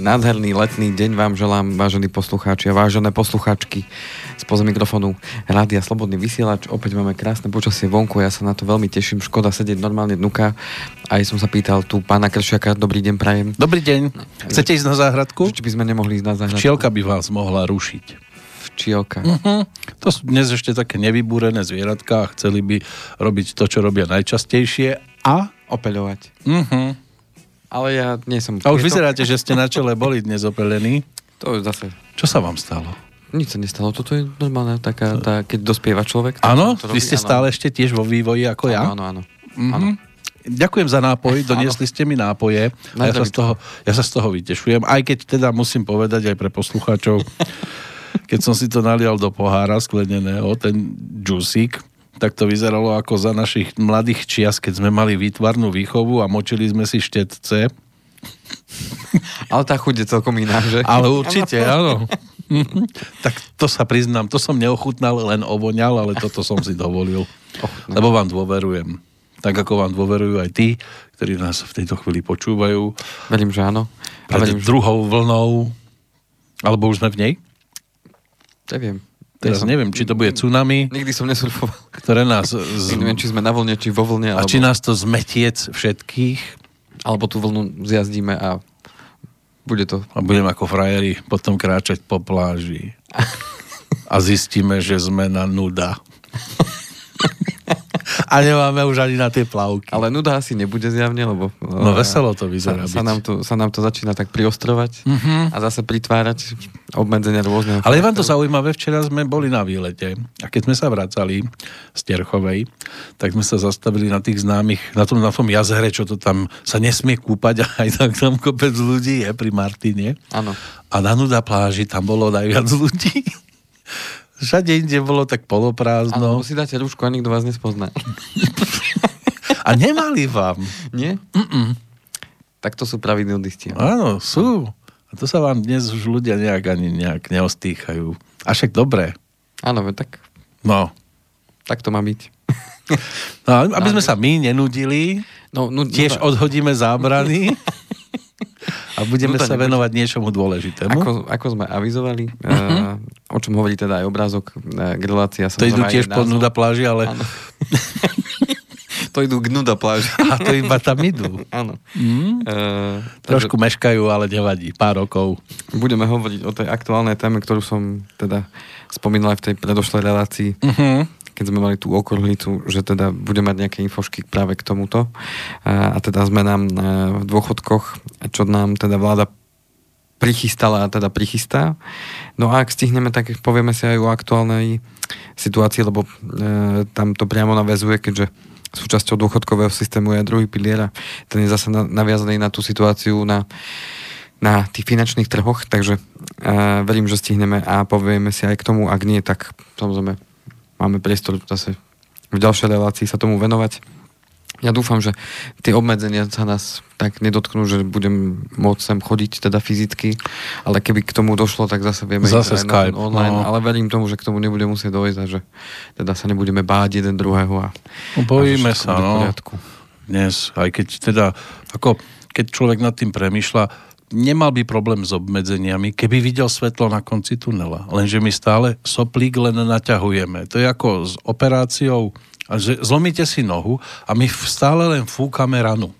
nádherný letný deň vám želám, vážení poslucháči a vážené poslucháčky spoza mikrofónu Rádia Slobodný vysielač. Opäť máme krásne počasie vonku, ja sa na to veľmi teším, škoda sedieť normálne dnuka. Aj som sa pýtal tu pána Kršiaka, dobrý deň prajem. Dobrý deň, chcete ísť na záhradku? Či by sme nemohli ísť na záhradku? Včielka by vás mohla rušiť. Včielka. To sú dnes ešte také nevybúrené zvieratka a chceli by robiť to, čo robia najčastejšie a opeľovať. Ale ja nie som... A už vyzeráte, že ste na čele boli dnes opelení. To je zase... Čo sa vám stalo? Nič sa nestalo. Toto je normálna taká, keď dospieva človek. Áno? Vy ste stále ešte tiež vo vývoji ako ja? Áno. Ďakujem za nápoj, doniesli ste mi nápoje. Ja sa z toho vytešujem. Aj keď teda musím povedať aj pre poslucháčov, keď som si to nalial do pohára skleneného, ten džusík, tak to vyzeralo ako za našich mladých čias, keď sme mali výtvarnú výchovu a močili sme si štetce. Ale tá chuť je celkom iná, že? Ale určite, áno. Tak to sa priznám, to som neochutnal, len ovoňal, ale toto som si dovolil. Lebo vám dôverujem. Tak ako vám dôverujú aj tí, ktorí nás v tejto chvíli počúvajú. Verím, že áno. Pred druhou vlnou. Alebo už sme v nej? Neviem. Teraz neviem, či to bude tsunami. Nikdy som nesurfoval. Ktoré nás... Neviem, či sme na vlne, či vo vlne. A či nás to zmetiec všetkých. Alebo tú vlnu zjazdíme a bude to... A budeme ako frajeri potom kráčať po pláži. A zistíme, že sme na nuda. A nemáme už ani na tie plavky. Ale nuda asi nebude zjavne, lebo... No veselo to vyzerá sa nám to začína tak priostrovať a zase pritvárať obmedzenia rôzneho. Ale je vám to zaujímavé, včera sme boli na výlete a keď sme sa vracali z Terchovej, tak sme sa zastavili na tých známych, na tom jazere, čo to tam sa nesmie kúpať a aj tak tam kopec ľudí je pri Martine. Áno. A na nuda pláži tam bolo najviac ľudí. Všade inde bolo tak poloprázdno. Áno, si dáte rúšku a nikto vás nespozná. A nemali vám? Nie? Tak to sú praví nudisti. Áno, sú. A to sa vám dnes už ľudia nejak neostýchajú. A však dobré. Áno, tak... No. Tak to má byť. No, aby sme sa my nenudili, tiež odhodíme zábrany a budeme sa venovať niečomu dôležitému. Ako sme avizovali, o čom hovorí teda aj obrázok, relácia. To idú tiež po nuda pláži, ale... To idú k nuda pláži. A to iba tam idú. Áno. Trošku meškajú, ale nevadí. Pár rokov. Budeme hovoriť o tej aktuálnej téme, ktorú som teda spomínal aj v tej predošlej relácii. Keď sme mali tú okrúhlicu, že teda budeme mať nejaké infošky práve k tomuto. A teda sme nám v dôchodkoch, čo nám teda vláda prichystala a teda prichystá. No a ak stihneme, tak povieme si aj o aktuálnej situácii, lebo tam to priamo naväzuje, keďže súčasťou dôchodkového systému je druhý pilier a ten je zase naviazaný na tú situáciu na tých finančných trhoch, takže verím, že stihneme a povieme si aj k tomu, ak nie, tak samozrejme máme priestor zase v ďalšej relácii sa tomu venovať. Ja dúfam, že tie obmedzenia sa nás tak nedotknú, že budem môcť sem chodiť teda fyzicky, ale keby k tomu došlo, tak zase vieme zase Skype, online, ale verím tomu, že k tomu nebude musieť dojsť a že teda sa nebudeme báť jeden druhého a bojíme sa, Dnes, aj keď teda, keď človek nad tým premýšľa, nemal by problém s obmedzeniami, keby videl svetlo na konci tunela. Lenže my stále soplík len naťahujeme. To je ako s operáciou, že zlomíte si nohu a my stále len fúkame ranu.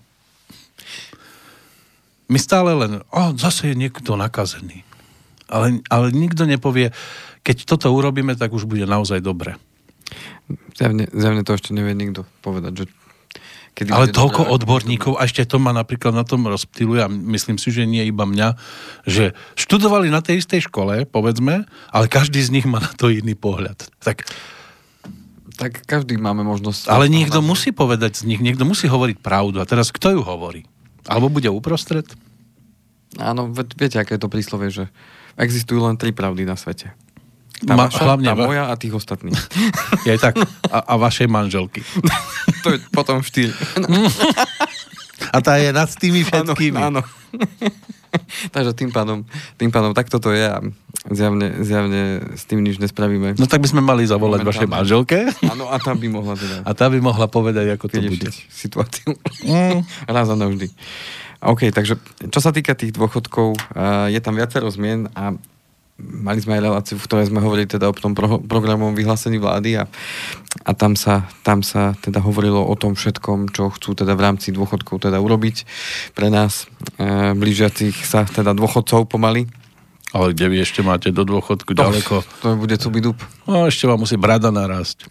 My stále len, zase je niekto nakazený. Ale nikto nepovie, keď toto urobíme, tak už bude naozaj dobre. Zjavne to ešte nevie nikto povedať, že ale toľko odborníkov, a ešte to ma napríklad na tom rozptýluje, a myslím si, že nie iba mňa, že študovali na tej istej škole, povedzme, ale každý z nich má na to iný pohľad. Tak každý máme možnosť... Ale niekto musí povedať z nich, niekto musí hovoriť pravdu. A teraz kto ju hovorí? Alebo bude uprostred? Áno, viete, aké je to príslovie, že existujú len 3 pravdy na svete. Tá moja a tých ostatných. Je tak. A vašej manželky. To je potom 4. A tá je nad tými všetkými. Áno. Takže tým pádom tak toto je. Zjavne s tým nič nespravíme. No tak by sme mali zavolať vašej manželke. Áno, a tá by mohla teda... A tá by mohla povedať, ako to bude. Situáciu. Raz a navždy. OK, takže čo sa týka tých dôchodkov, je tam viacero zmien a mali sme aj reláciu, v ktorej sme hovorili teda o tom programovom vyhlásení vlády a tam sa teda hovorilo o tom všetkom, čo chcú teda v rámci dôchodkov teda urobiť pre nás, blížiacich sa teda dôchodcov pomaly. Ale kde vy ešte máte do dôchodku ďaleko? To bude cubidub. No, ešte vám musí brada narásť.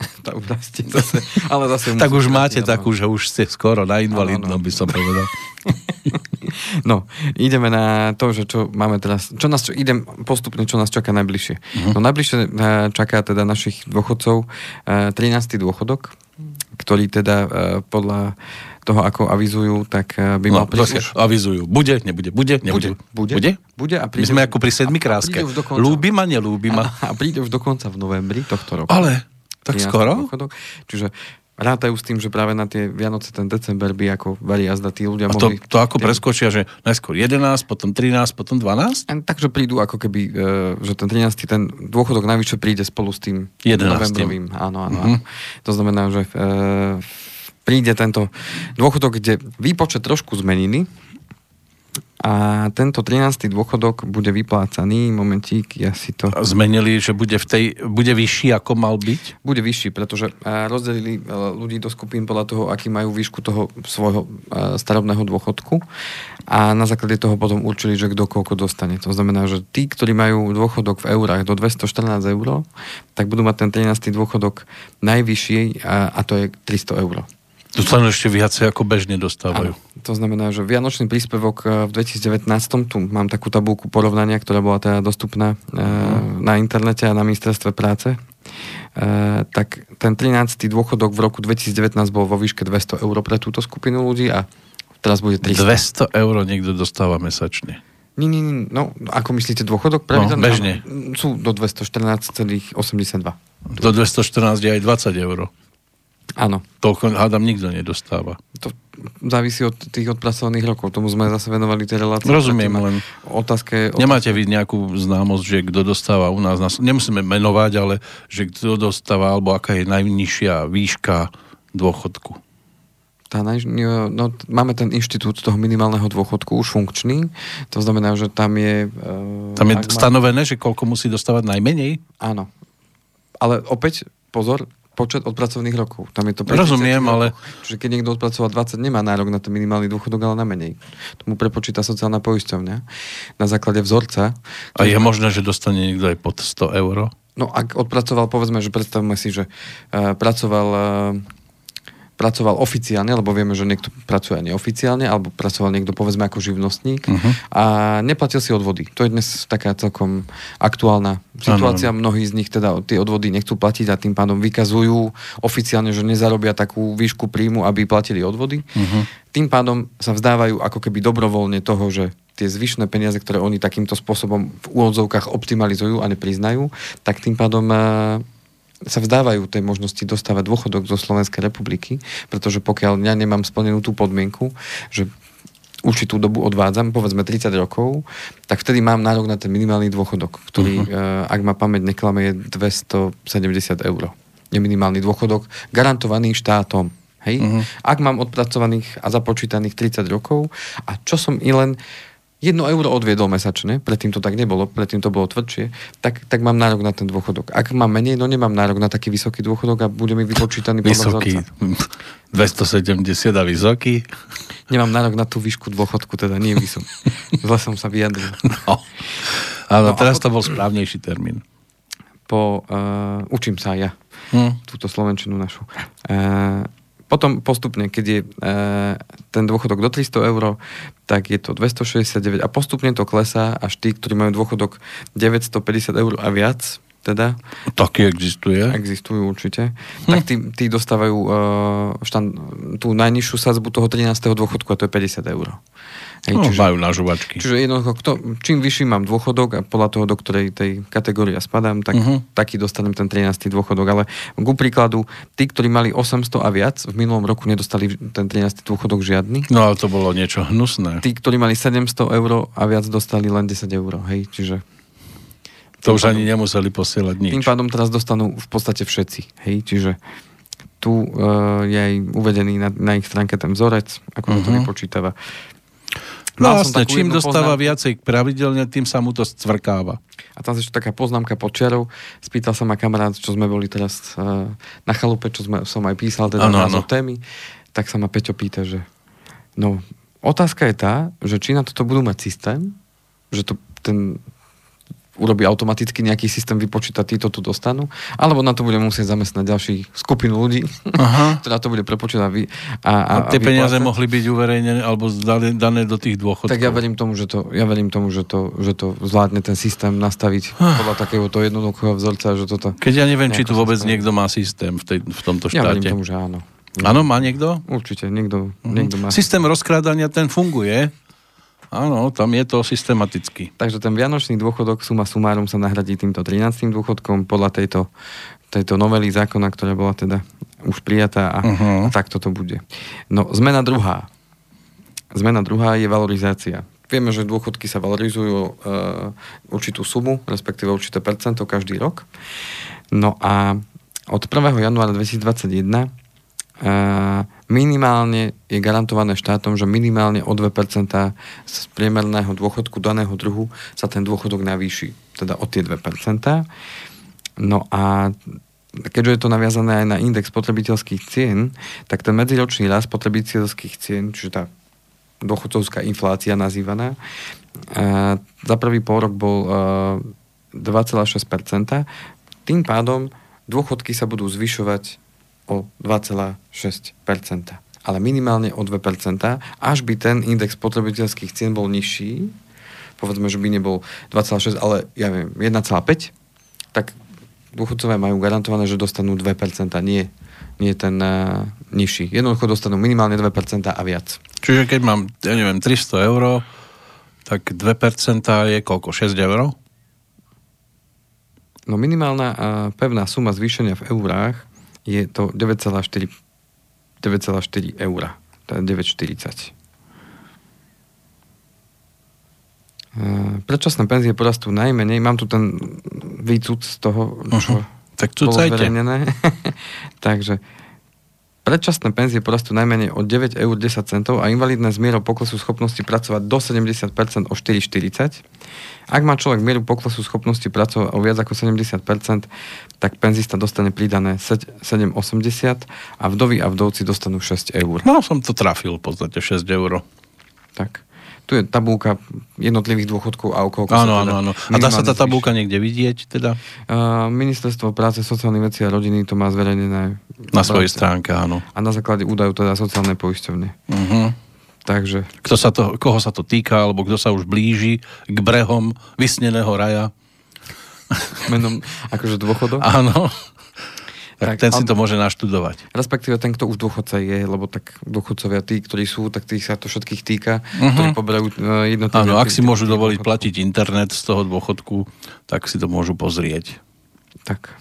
Ale zase tak už máte takú, že už ste skoro na invalidnom, by som povedal. No, ideme na to, že čo máme teraz, idem postupne, čo nás čaká najbližšie. No najbližšie čaká teda našich dôchodcov 13. dôchodok, ktorý teda podľa toho, ako avizujú, tak by mal prísť. Avizujú. Bude, nebude. Bude a príde. My sme ako pri 7 kráske. Ľúbi ma, nelúbi ma. A príde už dokonca v novembri tohto roku. Ale, tak skoro? Dôchodok. Čiže rátajú s tým, že práve na tie Vianoce, ten december by ako vari jazda tí ľudia mohli... To ako preskočia, že najskôr 11, potom 13, potom 12? Takže prídu ako keby, že ten 13. ten dôchodok najvyššie príde spolu s tým 11. novembrovým. Áno. To znamená, že príde tento dôchodok, kde výpočet trošku zmenili a tento 13. dôchodok bude vyplácaný, momentík, ja si to... Zmenili, že bude vyšší, ako mal byť? Bude vyšší, pretože rozdelili ľudí do skupín podľa toho, aký majú výšku toho svojho starobného dôchodku a na základe toho potom určili, že kto koľko dostane. To znamená, že tí, ktorí majú dôchodok v eurách do 214 eur, tak budú mať ten 13. dôchodok najvyšší a to je 300 eur. Tu sa ešte viacej ako bežne dostávajú. Áno, to znamená, že vianočný príspevok v 2019, tu mám takú tabuľku porovnania, ktorá bola teda dostupná na internete a na ministerstve práce, tak ten 13. dôchodok v roku 2019 bol vo výške 200 eur pre túto skupinu ľudí a teraz bude 300. 200 eur niekto dostáva mesačne. Nie, no ako myslíte dôchodok? No, bežne. Sú do 214,82. Do 214 je aj 20 eur. Áno. Toľko hádam nikto nedostáva. To závisí od tých odpracovaných rokov. Tomu sme zase venovali tie relácie. Rozumiem, len otázke... Nemáte vy nejakú známosť, že kto dostáva u nás, nemusíme menovať, ale že kto dostáva, alebo aká je najnižšia výška dôchodku? Máme ten inštitút toho minimálneho dôchodku už funkčný. To znamená, že tam je... Tam je stanovené, že koľko musí dostávať najmenej? Áno. Ale opäť, pozor, počet odpracovaných rokov. Tam je to rozumiem, ale... Čiže keď niekto odpracoval 20, nemá nárok na ten minimálny dôchodok, ale na menej. Tomu prepočíta sociálna poisťovňa na základe vzorca. A je možné, že dostane niekto aj pod 100 eur? No ak odpracoval, povedzme, že predstavme si, že pracoval oficiálne, lebo vieme, že niekto pracuje aj neoficiálne, alebo pracoval niekto, povedzme, ako živnostník a neplatil si odvody. To je dnes taká celkom aktuálna situácia. Mnohí z nich teda tie odvody nechcú platiť a tým pádom vykazujú oficiálne, že nezarobia takú výšku príjmu, aby platili odvody. Tým pádom sa vzdávajú ako keby dobrovoľne toho, že tie zvyšné peniaze, ktoré oni takýmto spôsobom v úvodzovkách optimalizujú a nepriznajú, tak tým pádom sa vzdávajú tej možnosti dostávať dôchodok zo Slovenskej republiky, pretože pokiaľ ja nemám splnenú tú podmienku, že určitú dobu odvádzam, povedzme 30 rokov, tak vtedy mám nárok na ten minimálny dôchodok, ktorý, ak ma pamäť neklame, je 270 eur. Je minimálny dôchodok, garantovaný štátom. Hej? Ak mám odpracovaných a započítaných 30 rokov a čo som i len 1 euro odviedol mesačne, predtým to tak nebolo, predtým to bolo tvrdšie, tak mám nárok na ten dôchodok. Ak mám menej, no nemám nárok na taký vysoký dôchodok a bude mi vypočítaný podľa vzorca. Vysoký, 270 a vysoký? Nemám nárok na tú výšku dôchodku, teda nie vysoký. Zle som sa vyjadril. No. Áno, teraz to bol správnejší termín. Učím sa aj ja túto slovenčinu našu. Potom postupne, keď je ten dôchodok do 300 eur, tak je to 269 a postupne to klesá, až tí, ktorí majú dôchodok 950 eur a viac, teda. Taký existuje? Existujú určite. Tak tí dostávajú tú najnižšiu sadzbu toho 13. dôchodku a to je 50 eur. Hej, čiže, majú na žuvačky. Čiže jednoducho, čím vyšší mám dôchodok a podľa toho, do ktorej tej kategórie ja spadám, tak taký dostanem ten 13. dôchodok. Ale ku príkladu, tí, ktorí mali 800 a viac, v minulom roku nedostali ten 13. dôchodok žiadny. No ale to bolo niečo hnusné. Tí, ktorí mali 700 eur a viac, dostali len 10 eur. Hej, čiže To už ani nemuseli posielať nič. Tým pádom teraz dostanú v podstate všetci. Hej, čiže tu je aj uvedený na ich stránke ten vzorec, ako to vypočítava. No jasne, čím dostáva viacej pravidelne, tým sa mu to scvrkáva. A tam ešte taká poznámka pod čiarou. Spýtal sa ma kamarát, čo sme boli teraz na chalupe, čo som aj písal, teda názov témy, tak sa ma Peťo pýta, že no, otázka je tá, že či na toto budú mať systém, že to ten urobí automaticky nejaký systém, vypočíta, títo tu dostanú, alebo na to bude musieť zamestnať ďalší skupinu ľudí, ktorá to bude prepočítať a tie peniaze mohli byť uverejnené alebo dané do tých dôchodkov. Tak ja verím tomu, že to zvládne ten systém nastaviť podľa takéhoto jednoduchého vzorca, že toto... Keď ja neviem, či tu vôbec niekto má systém v tomto štáte. Ja verím tomu, že áno. Áno, má niekto? Určite, niekto má. Systém rozkrádania, ten funguje. Áno, tam je to systematicky. Takže ten vianočný dôchodok suma sumárum sa nahradí týmto 13. dôchodkom podľa tejto novely zákona, ktorá bola teda už prijatá a takto to bude. No, zmena druhá. Zmena druhá je valorizácia. Vieme, že dôchodky sa valorizujú určitú sumu, respektíve určité percento každý rok. No a od 1. januára 2021 minimálne je garantované štátom, že minimálne o 2% z priemerného dôchodku daného druhu sa ten dôchodok navýši. Teda o tie 2%. No a keďže je to naviazané aj na index spotrebiteľských cien, tak ten medziročný rast spotrebiteľských cien, čiže tá dôchodcovská inflácia nazývaná, za prvý pôrok bol 2,6%. Tým pádom dôchodky sa budú zvyšovať o 2,6%. Ale minimálne o 2%, až by ten index spotrebiteľských cien bol nižší, povedzme, že by nebol 2,6, ale ja viem, 1,5, tak dôchodcovia majú garantované, že dostanú 2%, nie ten nižší. Jednoducho dostanú minimálne 2% a viac. Čiže keď mám, ja neviem, 300 €, tak 2% je koľko? 6 €? No minimálna pevná suma zvýšenia v eurách je to 9,4 €. To je 9,40. Predčasné penzie porastú najmenej. Mám tu ten výcud z toho, čo tak bolo zverejnené. Takže predčasné penzie porastú najmenej o 9,10 € a invalidné z mierou poklesu schopnosti pracovať do 70% o 4,40. Ak má človek mieru poklesu schopnosti pracovať o viac ako 70%, tak penzista dostane pridané 7,80 a vdovy a vdovci dostanú 6 €. No, som to trafil v podstate 6 €. Tak. Tu je tabulka jednotlivých dôchodkov a okolo. Áno. A dá sa tá tabulka niekde vidieť teda? Ministerstvo práce, sociálnych vecí a rodiny to má zverejnené na svojej stránke, áno. A na základe údajov teda sociálnej poisťovne. Takže... Koho sa to týka, alebo kto sa už blíži k brehom vysneného raja? Menom akože dôchodok? Áno. Tak ten si to môže naštudovať. Respektíve ten, kto už dôchodca je, lebo tak dôchodcovia tí, ktorí sú, tak tých sa to všetkých týka, ktorí poberajú jednotlivé... Áno, ak si môžu dovoliť platiť internet z toho dôchodku, tak si to môžu pozrieť. Tak.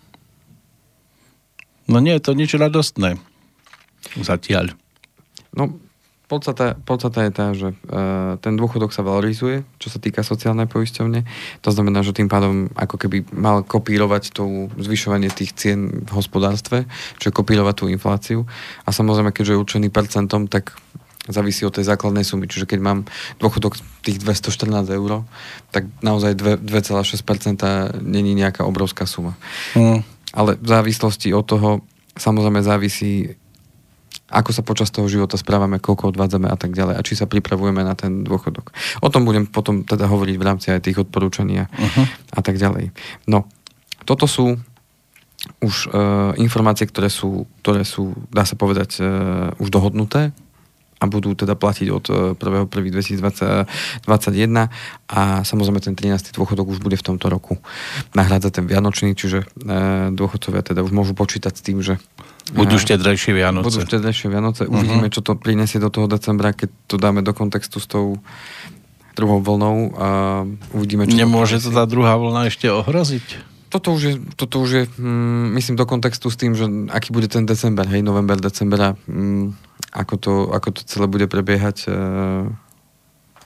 No nie je to nič radostné. Zatiaľ. No, podstata je tá, že ten dôchodok sa valorizuje, čo sa týka sociálnej poisťovne. To znamená, že tým pádom ako keby mal kopírovať to zvyšovanie tých cien v hospodárstve, čiže kopírovať tú infláciu. A samozrejme, keďže je určený percentom, tak závisí od tej základnej sumy. Čiže keď mám dôchodok tých 214 €, tak naozaj 2,6% není nejaká obrovská suma. Ale v závislosti od toho samozrejme závisí, ako sa počas toho života správame, koľko odvádzame a tak ďalej a či sa pripravujeme na ten dôchodok. O tom budem potom teda hovoriť v rámci aj tých odporúčaní a tak ďalej. No, toto sú už informácie, ktoré sú, dá sa povedať, už dohodnuté a budú teda platiť od 1.1.2021 a samozrejme ten 13. dôchodok už bude v tomto roku nahrádzať ten vianočný, čiže dôchodcovia teda už môžu počítať s tým, že budú štedrejšie Vianoce. Uvidíme, čo to prinesie do toho decembra, keď to dáme do kontextu s tou druhou vlnou a uvidíme, čo nemôže to tá druhá vlna ešte ohroziť? Toto už je myslím, do kontextu s tým, že aký bude ten december, november, decembra, ako to celé bude prebiehať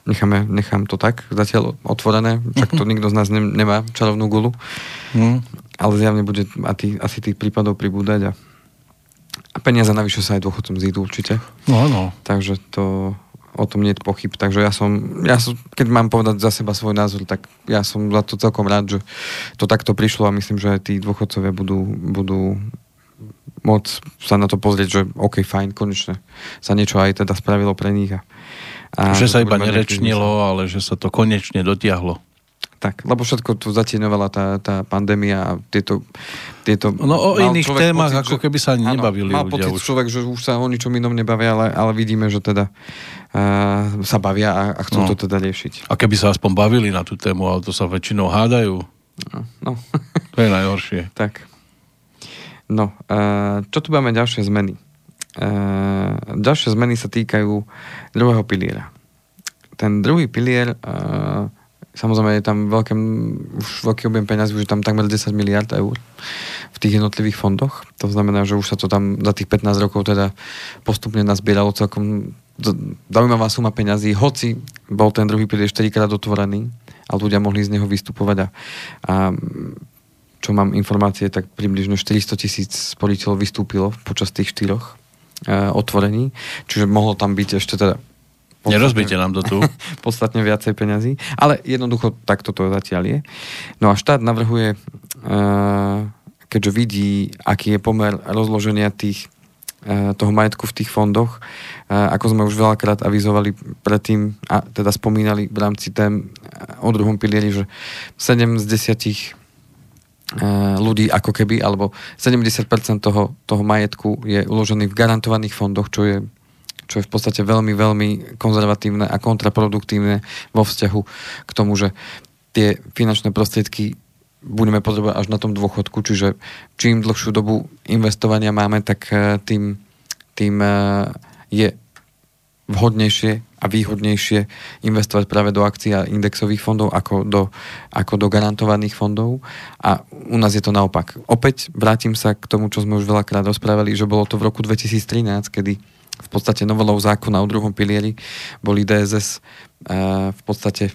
Nechám to tak zatiaľ otvorené, však to nikto z nás nemá čarovnú gulu, ale zjavne bude asi tých prípadov pribúdať a peniaze navyše sa aj dôchodcom zídu určite. No. Takže to o tom nie je pochyb. Takže ja som, keď mám povedať za seba svoj názor, tak ja som za to celkom rád, že to takto prišlo a myslím, že tí dôchodcovia budú môcť sa na to pozrieť, že OK, fajn, konečne sa niečo aj teda spravilo pre nich. A že sa iba nerečnilo, ale že sa to konečne dotiahlo. Tak, lebo všetko tu zatieňovala tá pandémia a tieto... No o iných témach, pocit, ako keby sa ani nebavili ľudia. Mal pocit človek, že už sa o ničom inom nebavia, ale vidíme, že teda sa bavia a chcú to teda riešiť. A keby sa aspoň bavili na tú tému, ale to sa väčšinou hádajú. No. To je najhoršie. Tak. No, čo tu máme ďalšie zmeny? Ďalšie zmeny sa týkajú druhého piliera. Ten druhý pilier... Samozrejme, je tam veľký objem peňazí, už je tam takmer 10 miliard eur v tých jednotlivých fondoch. To znamená, že už sa to tam za tých 15 rokov teda postupne nazbieralo celkom zaujímavá suma peňazí, hoci bol ten druhý pilier 4-krát otvorený a ľudia mohli z neho vystupovať a čo mám informácie, tak približne 400,000 sporiteľov vystúpilo počas tých 4 otvorení, čiže mohlo tam byť ešte teda nerozbite nám to tu. Podstatne viacej peňazí. Ale jednoducho takto to zatiaľ je. No a štát navrhuje, keďže vidí, aký je pomer rozloženia toho majetku v tých fondoch, ako sme už veľakrát avizovali predtým a teda spomínali v rámci tém o druhom pilieri, že 7 z 10 ľudí ako keby, alebo 70% toho majetku je uložený v garantovaných fondoch, čo je v podstate veľmi, veľmi konzervatívne a kontraproduktívne vo vzťahu k tomu, že tie finančné prostriedky budeme potrebovať až na tom dôchodku, čiže čím dlhšiu dobu investovania máme, tak tým je vhodnejšie a výhodnejšie investovať práve do akcií a indexových fondov ako do garantovaných fondov. A u nás je to naopak. Opäť vrátim sa k tomu, čo sme už veľakrát rozprávali, že bolo to v roku 2013, kedy v podstate novelou zákona o druhom pilieri boli DSS v podstate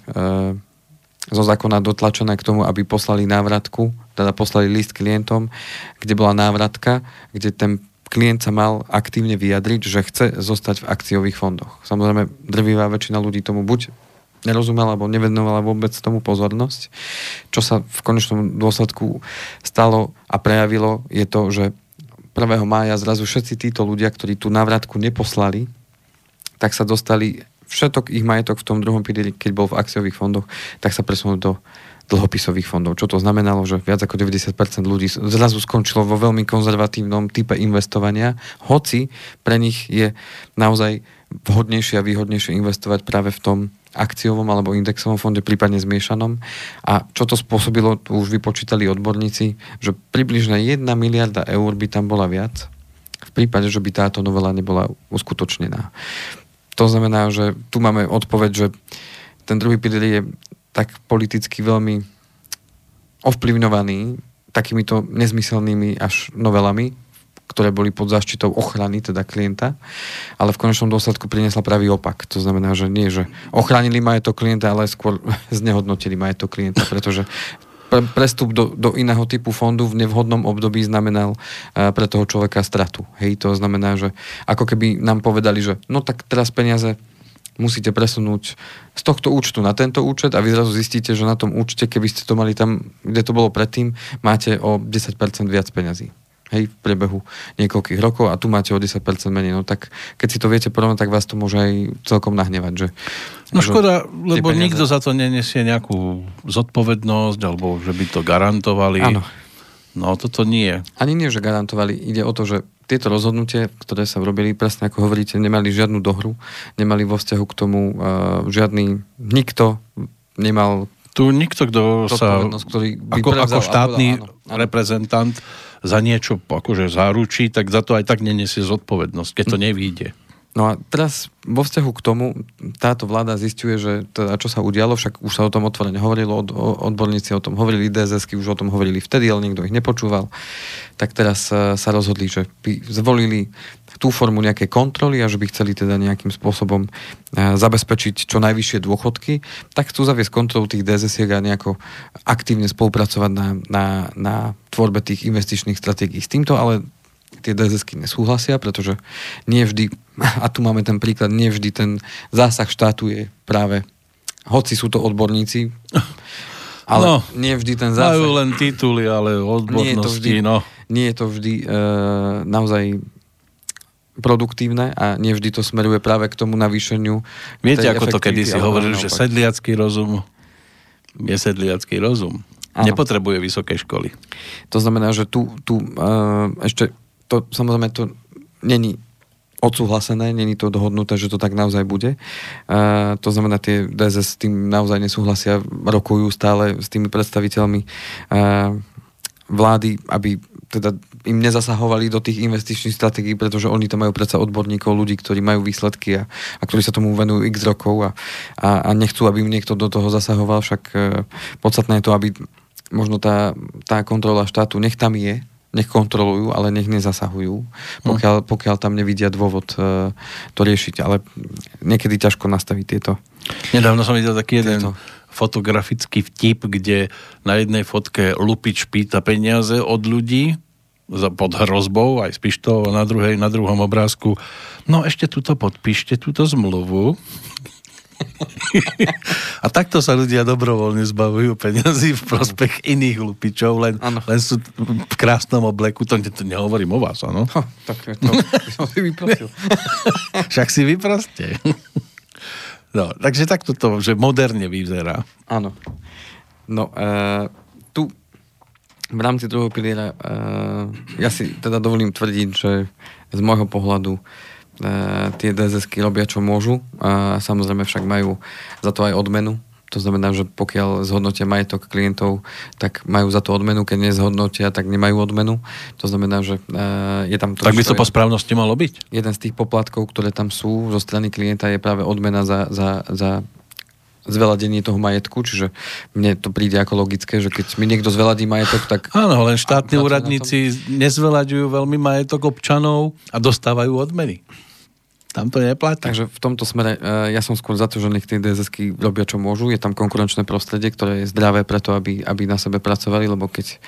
zo zákona dotlačené k tomu, aby poslali návratku, teda poslali list klientom, kde bola návratka, kde ten klient sa mal aktívne vyjadriť, že chce zostať v akciových fondoch. Samozrejme, drvivá väčšina ľudí tomu buď nerozumela, alebo nevenovala vôbec tomu pozornosť. Čo sa v konečnom dôsledku stalo a prejavilo, je to, že 1. mája zrazu všetci títo ľudia, ktorí tú návratku neposlali, tak sa dostali všetok ich majetok v tom druhom pilieri, keď bol v akciových fondoch, tak sa presunul do dlhopisových fondov. Čo to znamenalo, že viac ako 90% ľudí zrazu skončilo vo veľmi konzervatívnom type investovania, hoci pre nich je naozaj vhodnejšie a výhodnejšie investovať práve v tom akciovom alebo indexovom fonde, prípadne zmiešanom. A čo to spôsobilo, už vypočítali odborníci, že približne 1 miliarda eur by tam bola viac v prípade, že by táto novela nebola uskutočnená. To znamená, že tu máme odpoveď, že ten druhý pilier je tak politicky veľmi ovplyvňovaný takýmito nezmyselnými až novelami, ktoré boli pod záštitou ochrany, teda klienta, ale v konečnom dôsledku priniesla pravý opak. To znamená, že nie, že ochránili majetok klienta, ale skôr znehodnotili majetok klienta, pretože prestup do iného typu fondu v nevhodnom období znamenal pre toho človeka stratu. Hej, to znamená, že ako keby nám povedali, že no tak teraz peniaze musíte presunúť z tohto účtu na tento účet a vy zrazu zistíte, že na tom účte, keby ste to mali tam, kde to bolo predtým, máte o 10% viac peňazí. Hej, v priebehu niekoľkých rokov a tu máte o 10% menej. No tak, keď si to viete porovnať, tak vás to môže aj celkom nahnevať, že... No škoda, lebo nikto za to nenesie nejakú zodpovednosť, alebo že by to garantovali. Áno. No, toto nie. Ani nie, že garantovali. Ide o to, že tieto rozhodnutie, ktoré sa robili, presne ako hovoríte, nemali žiadnu dohru, nemali vo vzťahu k tomu nikto nemal... Tu nikto, kto sa... Ktorý by ako štátny reprezentant za niečo akože zaručí, tak za to aj tak nenesie zodpovednosť, keď to nevyjde. No a teraz vo vzťahu k tomu táto vláda zisťuje, že teda, čo sa udialo, však už sa o tom otvorene hovorilo, odborníci o tom hovorili, DSS-ky už o tom hovorili vtedy, ale nikto ich nepočúval. Tak teraz sa rozhodli, že by zvolili tú formu nejakej kontroly a že by chceli teda nejakým spôsobom zabezpečiť čo najvyššie dôchodky, tak chcú zaviesť kontrolu tých DSS-iek a nejako aktívne spolupracovať na tvorbe tých investičných stratégií. S týmto ale tie DSS-ky nesúhlasia, pretože nie vždy, a tu máme ten príklad, nie vždy ten zásah štátu je práve, hoci sú to odborníci, ale nie vždy ten zásah... Majú len tituly, ale odbornosti, nie je to vždy naozaj produktívne a nie vždy to smeruje práve k tomu navýšeniu. Viete, ako to kedysi hovorili, že sedliacky rozum je sedliacký rozum. Ano. Nepotrebuje vysoké školy. To znamená, že tu ešte to, samozrejme, to není odsúhlasené, není to dohodnuté, že to tak naozaj bude. To znamená, tie DSS s tým naozaj nesúhlasia, rokujú stále s tými predstaviteľmi vlády, aby teda im nezasahovali do tých investičných stratégií, pretože oni tam majú predsa odborníkov, ľudí, ktorí majú výsledky a ktorí sa tomu venujú x rokov a nechcú, aby im niekto do toho zasahoval, však podstatné je to, aby možno tá kontrola štátu nech tam je, nech kontrolujú, ale nech nezasahujú, pokiaľ tam nevidia dôvod to riešiť. Ale niekedy ťažko nastaviť tieto. Nedávno som videl taký jeden fotografický vtip, kde na jednej fotke lupič pýta peniaze od ľudí pod hrozbou, aj s pištolou, a na druhom obrázku no ešte tuto podpíšte, túto zmluvu. A takto sa ľudia dobrovoľne zbavujú peniazy v prospech iných lupičov, len sú v krásnom obleku. To nehovorím o vás, áno? Tak to som si vyprosil. Však si vyproste. No, takže takto to, že moderne vyzerá. Áno. No, tu v rámci druhého piliera ja si teda dovolím tvrdiť, že z môjho pohľadu tie DSS-ky robia, čo môžu a samozrejme však majú za to aj odmenu. To znamená, že pokiaľ zhodnotia majetok klientov, tak majú za to odmenu, keď nezhodnotia, tak nemajú odmenu. To znamená, že je tam... Tak by to po správnosti malo byť? Jeden z tých poplatkov, ktoré tam sú zo strany klienta, je práve odmena za zveladenie toho majetku, čiže mne to príde ako logické, že keď mi niekto zveladí majetok, tak... Áno, len štátni úradníci nezvelaďujú veľmi majetok občanov a dostávajú odmeny. Tam to neplatí. Takže v tomto smere ja som skôr za to, že nech tie DSS-ky robia, čo môžu. Je tam konkurenčné prostredie, ktoré je zdravé preto, aby na sebe pracovali, lebo keď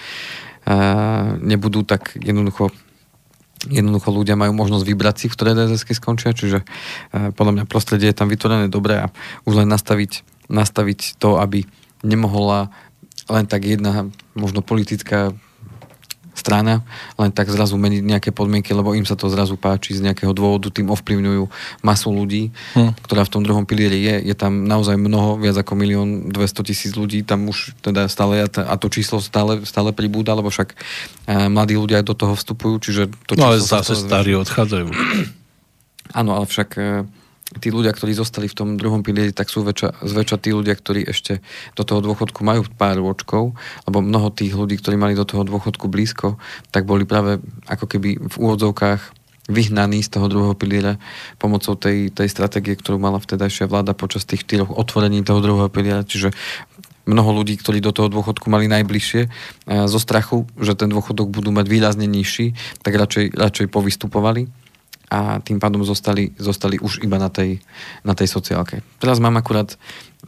nebudú, tak jednoducho ľudia majú možnosť vybrať si, v ktoré DSS-ky skončia, čiže podľa mňa prostredie je tam vytvorené dobre a už len nastaviť to, aby nemohla len tak jedna možno politická strana len tak zrazu meniť nejaké podmienky, lebo im sa to zrazu páči z nejakého dôvodu, tým ovplyvňujú masu ľudí, ktorá v tom druhom pilieri je. Je tam naozaj mnoho, viac ako 1 200 000 ľudí, tam už teda stále, a to číslo stále pribúda, lebo však mladí ľudia do toho vstupujú, čiže to číslo... No ale zase starí odchádzajú. Áno, ale však tí ľudia, ktorí zostali v tom druhom pilieri, tak sú zväčša tí ľudia, ktorí ešte do toho dôchodku majú pár ročkov, lebo mnoho tých ľudí, ktorí mali do toho dôchodku blízko, tak boli práve ako keby v úvodzovkách vyhnaní z toho druhého piliera pomocou tej stratégie, ktorú mala vtedajšia vláda počas tých 4 otvorení toho druhého piliera, čiže mnoho ľudí, ktorí do toho dôchodku mali najbližšie, zo strachu, že ten dôchodok budú mať výrazne nižší, tak radšej povystupovali a tým pádom zostali už iba na tej sociálke. Teraz mám akurát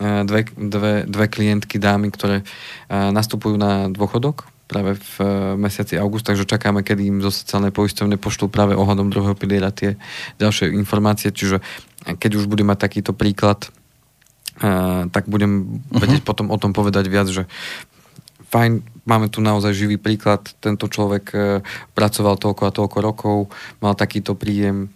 dve klientky, dámy, ktoré nastupujú na dôchodok práve v mesiaci august, takže čakáme, kedy im zo sociálnej poisťovne pošlú práve ohľadom druhého piliera tie ďalšie informácie, čiže keď už budem mať takýto príklad, tak budem vedieť potom o tom povedať viac, že fajn, máme tu naozaj živý príklad, tento človek pracoval toľko a toľko rokov, mal takýto príjem,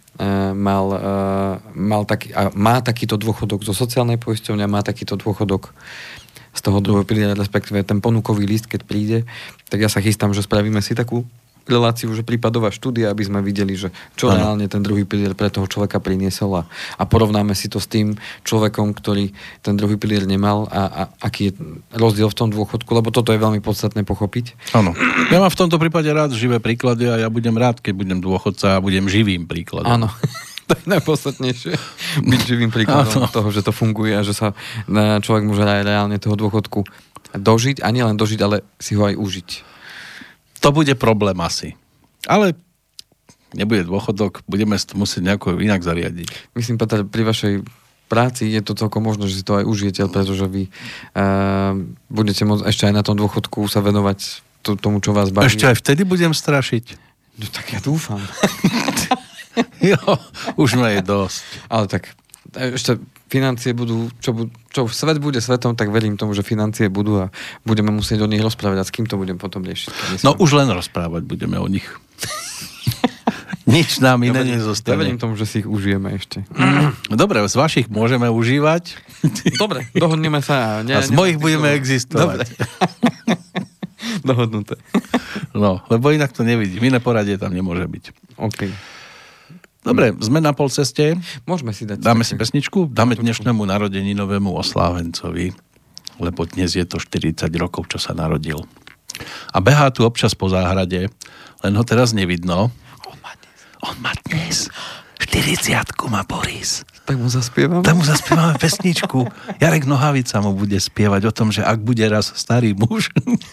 má takýto dôchodok zo sociálnej poisťovne, má takýto dôchodok z toho druhého piliera, respektíve ten ponukový list, keď príde, tak ja sa chystám, že spravíme si takú reláciu, že prípadová štúdia, aby sme videli, že čo reálne ten druhý pilier pre toho človeka priniesol a porovnáme si to s tým človekom, ktorý ten druhý pilier nemal a aký je rozdiel v tom dôchodku, lebo toto je veľmi podstatné pochopiť. Áno. Ja mám v tomto prípade rád živé príklady a ja budem rád, keď budem dôchodca a budem živým príkladom. Áno. To je najpodstatnejšie. Byť živým príkladom toho, že to funguje a že sa človek môže aj reálne toho dôchodku dožiť a nielen dožiť, ale si ho aj užiť. To bude problém asi. Ale nebude dôchodok, budeme to musieť nejako inak zariadiť. Myslím, Peter, pri vašej práci je to celkom možno, že si to aj užijete, pretože vy budete môcť ešte aj na tom dôchodku sa venovať tomu, čo vás baví. Ešte aj vtedy budem strašiť. No tak ja dúfam. Jo, už ma je dosť. Ale tak ešte financie budú, čo svet bude svetom, tak verím tomu, že financie budú a budeme musieť o nich rozprávať. A s kým to budem potom riešiť? No už len rozprávať budeme o nich. Nič nám iné nezostane. Ja verím tomu, že si ich užijeme ešte. Dobre, z vašich môžeme užívať. Dobre, dohodneme sa. A z mojich budeme existovať. Dobre. Dohodnuté. No, lebo inak to nevidím. Iné poradie tam nemôže byť. OK. Dobre, sme na polceste. Môžeme si dať. Dáme si pesničku? Dáme dnešnému narodeninovému oslávencovi, lebo dnes je to 40 rokov, čo sa narodil. A behá tu občas po záhrade, len ho teraz nevidno. On má dnes 40-ku má Boris. Tak mu zaspievame? Tak mu zaspievame pesničku. Jarek Nohavica mu bude spievať o tom, že ak bude raz starý muž,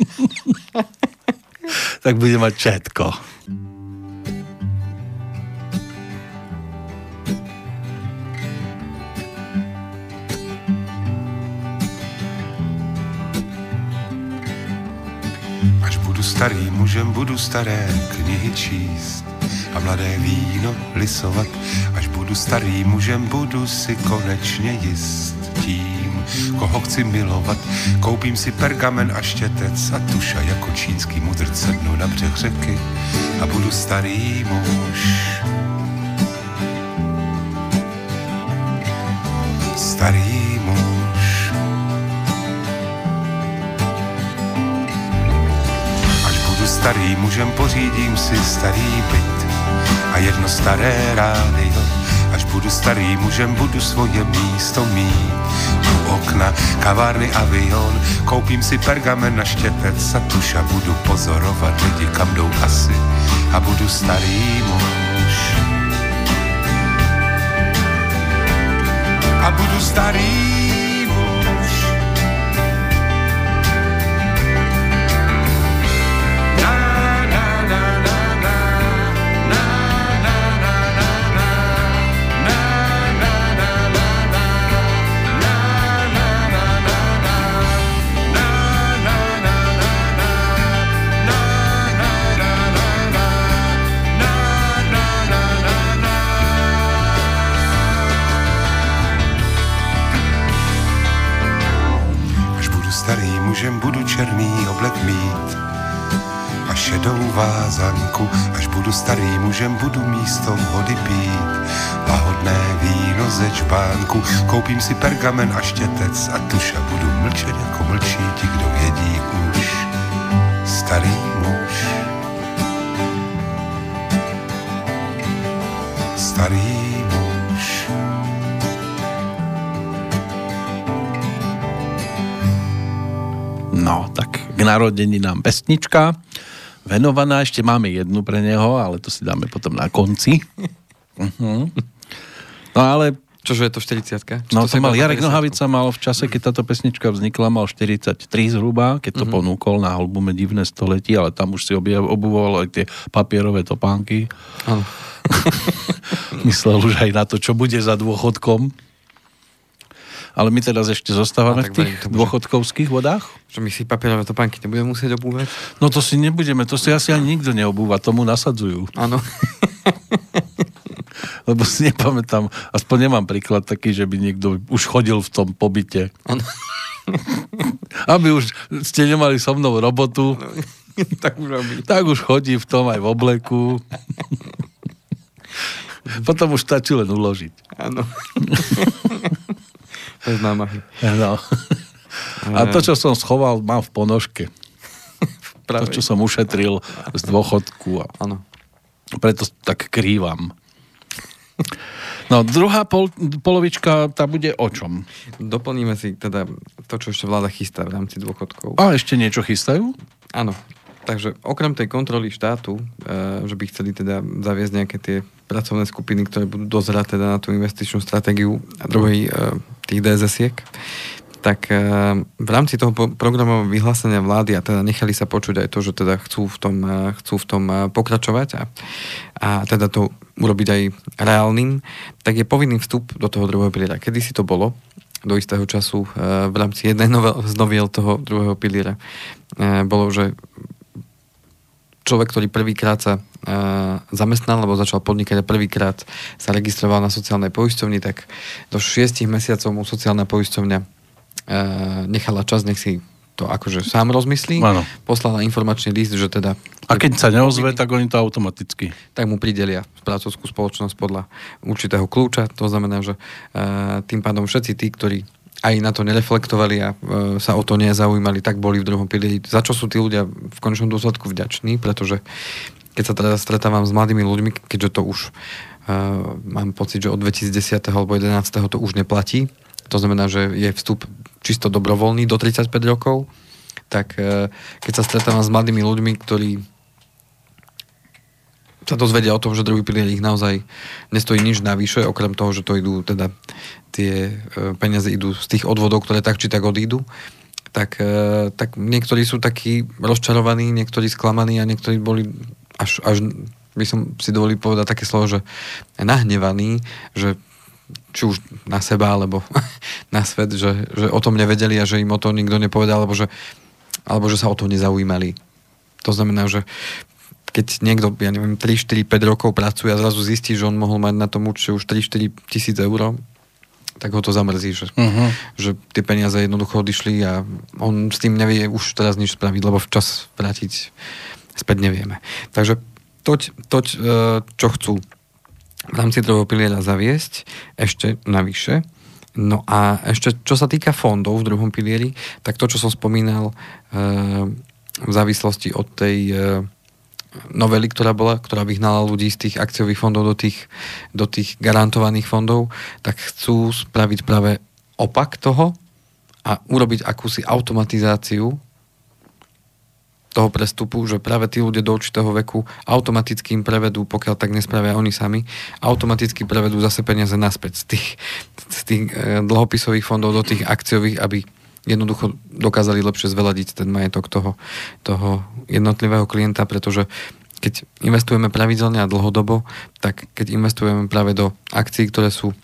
tak bude mať všetko. Až budu starým mužem, budu staré knihy číst a mladé víno lisovat. Až budu starým mužem, budu si konečně jist tím, koho chci milovat. Koupím si pergamen a štětec a tuša jako čínský mudrc, sednu na břeh řeky a budu starý muž. Starý muž. Až budu starým mužem, pořídím si starý byt a jedno staré rádio. Až budu starým mužem, budu svoje místo mít u okna kavárny Avion. Koupím si pergamen na štětec a tuš a budu pozorovat lidi, kam jdou asi a budu starý muž. A budu starý muž. Starým mužem budu černý oblek mít a šedou vázanku. Až budu starým mužem, budu místo vody pít lahodné víno ze čbánku. Koupím si pergamen a štětec a tuš a budu mlčet jako mlčí ti, kdo vědí už. Starý muž. Starý muž. No, tak k narodeninám pesnička venovaná, ešte máme jednu pre neho, ale to si dáme potom na konci. No ale... Čože je to 40-ka? No to mal Jarek Nohavica, mal v čase, keď táto pesnička vznikla, mal 43 zhruba, keď to ponúkol na albume Divné století, ale tam už si obuvoval aj tie papierové topánky. Áno. Myslel už aj na to, čo bude za dôchodkom. Ale my teraz ešte zostávame v tých dôchodkovských vodách? Že my si papierové topánky nebudeme musieť obúvať? No to si nebudeme, to si asi ani nikto neobúva, tomu nasadzujú. Áno. Lebo si nepamätám, aspoň nemám príklad taký, že by niekto už chodil v tom pobyte. Áno. Aby už ste nemali so mnou robotu, tak už chodí v tom aj v obleku. Potom už stačí len uložiť. Áno. Bez námahy. No. A to, čo som schoval, mám v ponožke. To, čo som ušetril z dôchodku. Áno. Preto tak krývam. No, druhá polovička, tá bude o čom? Doplníme si teda to, čo ešte vláda chystá v rámci dôchodkov. A ešte niečo chystajú? Áno. Takže okrem tej kontroly štátu, že by chceli teda zaviesť nejaké tie pracovné skupiny, ktoré budú dozerať teda na tú investičnú stratégiu a druhej tých DSS-iek, tak v rámci toho programového vyhlásenia vlády a teda nechali sa počuť aj to, že teda chcú v tom pokračovať a teda to urobiť aj reálnym, tak je povinný vstup do toho druhého piliera. Kedy si to bolo? Do istého času v rámci jednej z noviel toho druhého piliera bolo, že človek, ktorý prvýkrát sa zamestnal, alebo začal podnikať a prvýkrát sa registroval na sociálnej poisťovni, tak do 6 mesiacov mu sociálna poisťovňa nechala čas, nech si to akože sám rozmyslí. Áno. Poslala informačný list, že teda... A keď sa neozve, tak oni to automaticky. Tak mu pridelia správcovskú spoločnosť podľa určitého kľúča. To znamená, že tým pádom všetci tí, ktorí aj na to nereflektovali a sa o to nezaujímali, tak boli v druhom pilieri. Za čo sú tí ľudia v konečnom dôsledku vďační, pretože keď sa teda stretávam s mladými ľuďmi, keďže to už mám pocit, že od 2010. alebo 11. to už neplatí, to znamená, že je vstup čisto dobrovoľný do 35 rokov, tak keď sa stretávam s mladými ľuďmi, ktorí sa dozvedia o tom, že druhý pilier ich naozaj nestojí nič navyše, okrem toho, že to idú teda tie peniaze idú z tých odvodov, ktoré tak či tak odídu, tak niektorí sú takí rozčarovaní, niektorí sklamaní a niektorí boli až by som si dovolil povedať také slovo, že nahnevaní, že či už na seba, alebo na svet, že o tom nevedeli a že im o to nikto nepovedal, alebo že sa o to nezaujímali. To znamená, že keď niekto, ja neviem, 3, 4, 5 rokov pracuje a zrazu zistí, že on mohol mať na tom účte už 3-4 tisíc eur, tak ho to zamrzí, že tie peniaze jednoducho odišli a on s tým nevie už teraz nič spraviť, lebo včas vrátiť späť nevieme. Takže toť, čo chcú v rámci druhého piliera zaviesť ešte navyše. No a ešte, čo sa týka fondov v druhom pilieri, tak to, čo som spomínal v závislosti od tej novely, ktorá vyhnala ľudí z tých akciových fondov do tých garantovaných fondov, tak chcú spraviť práve opak toho a urobiť akúsi automatizáciu toho prestupu, že práve tí ľudia do určitého veku automaticky im prevedú, pokiaľ tak nespravia oni sami, automaticky prevedú zase peniaze naspäť z tých dlhopisových fondov do tých akciových, aby jednoducho dokázali lepšie zveladiť ten majetok toho jednotlivého klienta, pretože keď investujeme pravidelne a dlhodobo, tak keď investujeme práve do akcií, ktoré sú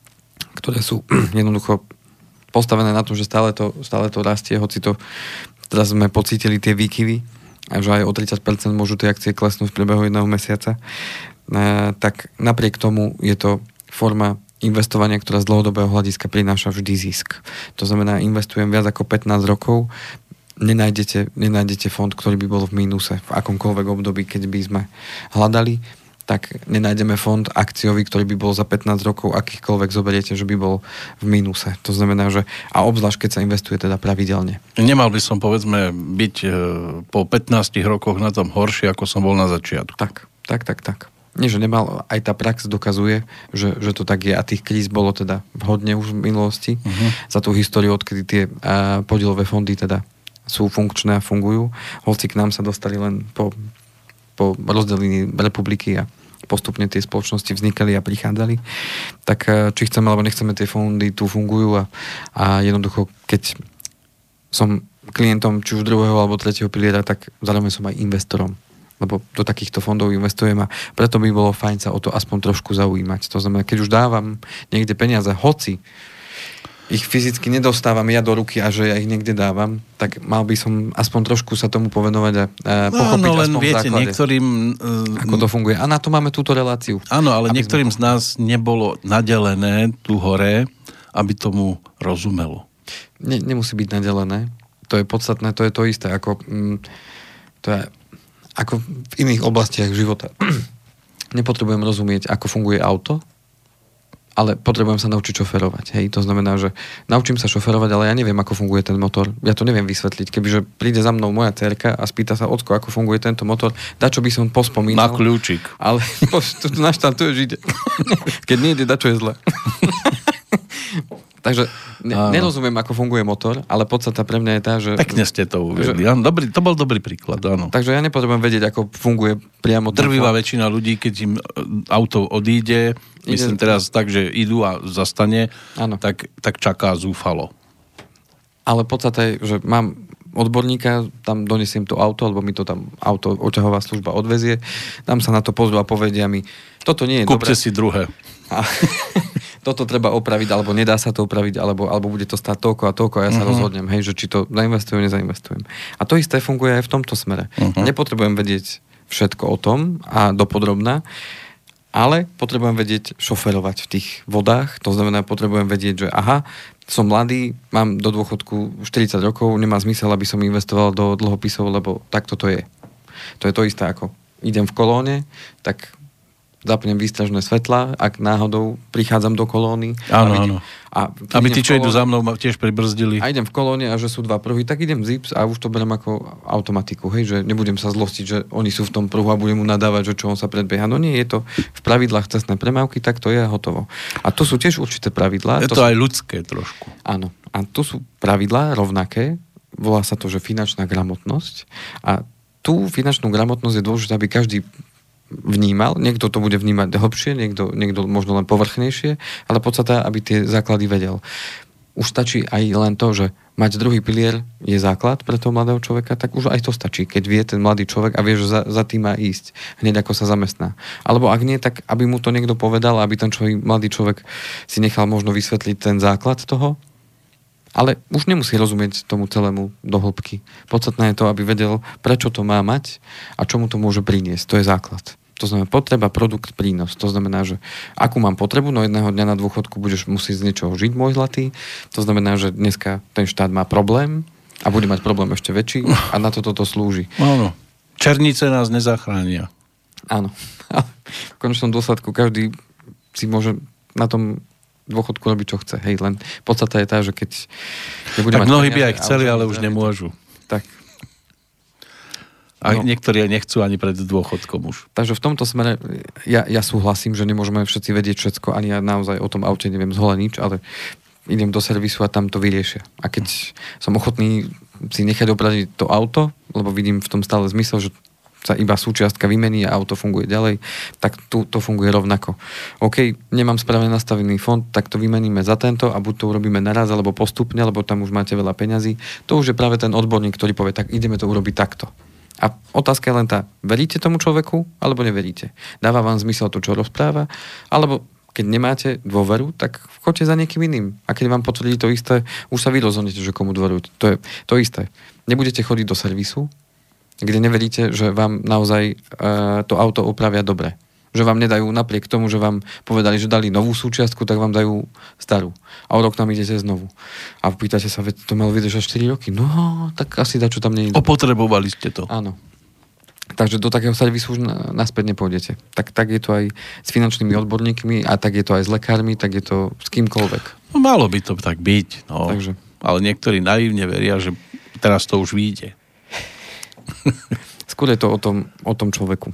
jednoducho postavené na tom, že stále to rastie, hoci to teraz sme pocítili tie výkyvy, že aj o 30% môžu tie akcie klesnúť v priebehu jedného mesiaca, tak napriek tomu je to forma investovania, ktorá z dlhodobého hľadiska prináša vždy zisk. To znamená, investujem viac ako 15 rokov, nenájdete fond, ktorý by bol v mínuse v akomkoľvek období, keď by sme hľadali, tak nenájdeme fond akciový, ktorý by bol za 15 rokov, akýchkoľvek zoberiete, že by bol v mínuse. To znamená, že a obzvlášť, keď sa investuje teda pravidelne. Nemal by som, povedzme, byť po 15 rokoch na tom horšie, ako som bol na začiatku. Tak. Nie, že nemal, aj tá prax dokazuje, že to tak je a tých kríz bolo teda hodne už v minulosti. Za tú históriu, odkedy tie podielové fondy teda sú funkčné a fungujú. Hoci k nám sa dostali len po rozdelení republiky a postupne tie spoločnosti vznikali a prichádzali, tak či chceme alebo nechceme, tie fondy tu fungujú a jednoducho, keď som klientom či už druhého alebo tretieho piliera, tak zároveň som aj investorom, lebo do takýchto fondov investujem a preto by bolo fajn sa o to aspoň trošku zaujímať. To znamená, keď už dávam niekde peniaze, hoci ich fyzicky nedostávam ja do ruky a že ja ich niekde dávam, tak mal by som aspoň trošku sa tomu povenovať a pochopiť len aspoň viete, niektorým ako to funguje. A na to máme túto reláciu. Áno, ale niektorým z nás nebolo nadelené tu hore, aby tomu rozumelo. Nemusí byť nadelené. To je podstatné, to je to isté, ako v iných oblastiach života. Nepotrebujem rozumieť, ako funguje auto, ale potrebujem sa naučiť šoferovať. Hej, to znamená, že naučím sa šoferovať, ale ja neviem, ako funguje ten motor. Ja to neviem vysvetliť. Kebyže príde za mnou moja dcerka a spýta sa, ocko, ako funguje tento motor, dačo by som pospomínal. Na kľúčik. Ale tu naštartuješ, ide. Keď nie ide, dačo je zle. Takže Nerozumiem, ako funguje motor, ale podstata pre mňa je tá, že... Pekne ste to uvedli. To bol dobrý príklad, áno. Takže ja nepotrebujem vedieť, ako funguje priamo... Drvivá väčšina ľudí, keď im auto odíde, myslím teraz tak, že idú a zastane, tak čaká zúfalo. Ale podstata je, že mám odborníka, tam donesiem to auto, alebo mi to tam auto, oťahová služba odvezie, dám sa na to pozrieť a povedia mi, toto nie je dobré. Kúpte si druhé. Toto treba opraviť, alebo nedá sa to opraviť, alebo bude to stáť toľko a toľko a ja sa rozhodnem, hej, že či to zainvestujem, nezainvestujem. A to isté funguje aj v tomto smere. Nepotrebujem vedieť všetko o tom a dopodrobná, ale potrebujem vedieť šoferovať v tých vodách, to znamená, potrebujem vedieť, že aha, som mladý, mám do dôchodku 40 rokov, nemá zmysel, aby som investoval do dlhopisov, lebo takto to je. To je to isté ako idem v kolóne, tak zapnem výstražné svetlá, ak náhodou prichádzam do kolóny. Áno. Aby tí, čo idú za mnou, tiež pribrzdili. A idem v kolóne a že sú dva pruhy, tak idem zips a už to beriem ako automatiku, hej, že nebudem sa zlostiť, že oni sú v tom pruhu a budem mu nadávať, že čo on sa predbieha. No nie, je to v pravidlách cestnej premávky, tak to je hotovo. A to sú tiež určité pravidlá. Je to aj ľudské trošku. Áno. A tu sú pravidlá rovnaké, volá sa to, že finančná gramotnosť. A tú finančnú gramotnosť je dôležité, aby každý vnímal, niekto to bude vnímať hlbšie, niekto možno len povrchnejšie, ale podstata, aby tie základy vedel. Už stačí aj len to, že mať druhý pilier je základ pre toho mladého človeka, tak už aj to stačí, keď vie ten mladý človek a vie, že za tým má ísť, hneď ako sa zamestná. Alebo ak nie, tak aby mu to niekto povedal, aby ten mladý človek si nechal možno vysvetliť ten základ toho, ale už nemusí rozumieť tomu celému do hĺbky. Podstatné je to, aby vedel, prečo to má mať a čo mu to môže priniesť. To je základ. To znamená potreba, produkt, prínos. To znamená, že akú mám potrebu, no jedného dňa na dôchodku budeš musieť z niečoho žiť, môj zlatý. To znamená, že dneska ten štát má problém a bude mať problém ešte väčší a na to toto slúži. Áno. Černice nás nezachránia. Áno. V konečnom dôsledku každý si môže na tom dôchodku robiť, čo chce. Hej, len podstata je tá, že keď nebude tak mať mnohí by aj chceli, ale už nemôžu. Tak. A niektorí nechcú ani pred dôchodkom už. Takže v tomto smere ja súhlasím, že nemôžeme všetci vedieť všetko, ani ja naozaj o tom aute neviem zhola nič, ale idem do servisu a tam to vyriešia. A keď som ochotný si nechať opraviť to auto, lebo vidím v tom stále zmysel, že sa iba súčiastka vymení a auto funguje ďalej, tak tu to funguje rovnako. OK, nemám správne nastavený fond, tak to vymeníme za tento a buď to urobíme naraz, alebo postupne, lebo tam už máte veľa peňazí. To už je práve ten odborník, ktorý povie, tak ideme to urobiť takto. A otázka je len tá, veríte tomu človeku, alebo neveríte? Dáva vám zmysel to, čo rozpráva, alebo keď nemáte dôveru, tak choďte za niekým iným. A keď vám potvrdí to isté, už sa vy rozhodnete, že komu dôverujete. To je to isté. Nebudete chodiť do servisu, kde neveríte, že vám naozaj to auto opravia dobre. Že vám nedajú, napriek tomu, že vám povedali, že dali novú súčiastku, tak vám dajú starú. A o rok tam idete znovu. A pýtate sa, veď to malo vydržať 4 roky. No, tak asi čo tam nie je. Opotrebovali ste to. Áno. Takže do takého servisu už naspäť nepôjdete. Tak je to aj s finančnými odborníkmi a tak je to aj s lekármi, tak je to s kýmkoľvek. No, malo by to tak byť. No. Takže. Ale niektorí naivne veria, že teraz to už vyjde. Skôr je to o tom človeku.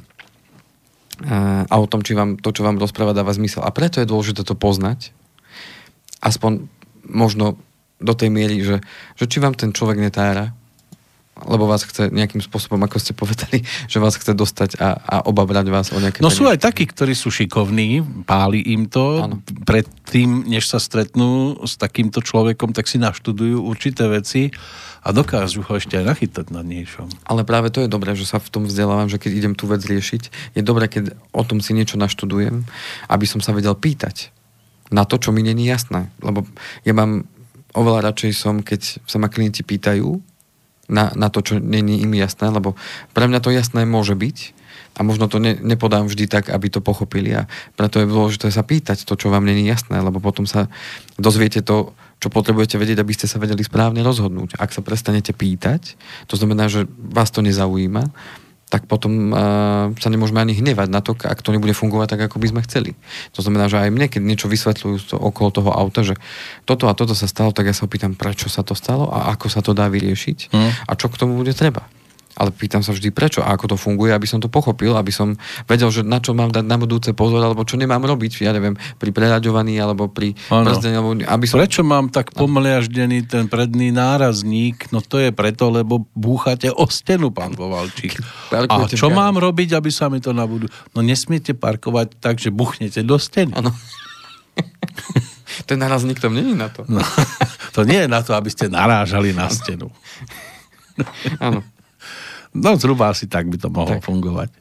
A o tom, či vám to, čo vám rozpráva, dáva zmysel. A preto je dôležité to poznať. Aspoň možno do tej miery, že či vám ten človek netára, lebo vás chce nejakým spôsobom, ako ste povedali, že vás chce dostať a obabrať vás o nejaké... No sú aj takí, ktorí sú šikovní, páli im to. Ano. Predtým, než sa stretnú s takýmto človekom, tak si naštudujú určité veci a dokážu ho ešte aj nachytať na niečom. Ale práve to je dobré, že sa v tom vzdelávam, že keď idem tú vec riešiť, je dobré, keď o tom si niečo naštudujem, aby som sa vedel pýtať na to, čo mi nie je jasné. Lebo ja mám oveľa radšej keď sa ma klienti pýtajú na to, čo nie je im jasné, lebo pre mňa to jasné môže byť a možno to nepodám vždy tak, aby to pochopili a preto je dôležité sa pýtať to, čo vám nie je jasné, lebo potom sa dozviete to, čo potrebujete vedieť, aby ste sa vedeli správne rozhodnúť. Ak sa prestanete pýtať, to znamená, že vás to nezaujíma, tak potom sa nemôžeme ani hnevať na to, ak to nebude fungovať tak, ako by sme chceli. To znamená, že aj mne, keď niečo vysvetľujú okolo toho auta, že toto a toto sa stalo, tak ja sa opýtam, prečo sa to stalo a ako sa to dá vyriešiť a čo k tomu bude treba. Ale pýtam sa vždy prečo a ako to funguje, aby som to pochopil, aby som vedel, že na čo mám dať na budúce pozor, alebo čo nemám robiť, ja neviem, pri preraďovaní, alebo pri brzdení, alebo aby som... Prečo mám tak pomliaždený ten predný nárazník? No to je preto, lebo búchate o stenu, pán Povalčík. A čo mám robiť, aby sa mi to na budú... No nesmiete parkovať tak, že buchnete do steny. Áno. Ten nárazník tam není na to. No, to nie je na to, aby ste narážali na stenu. Áno. No zhruba asi tak by to mohlo fungovať.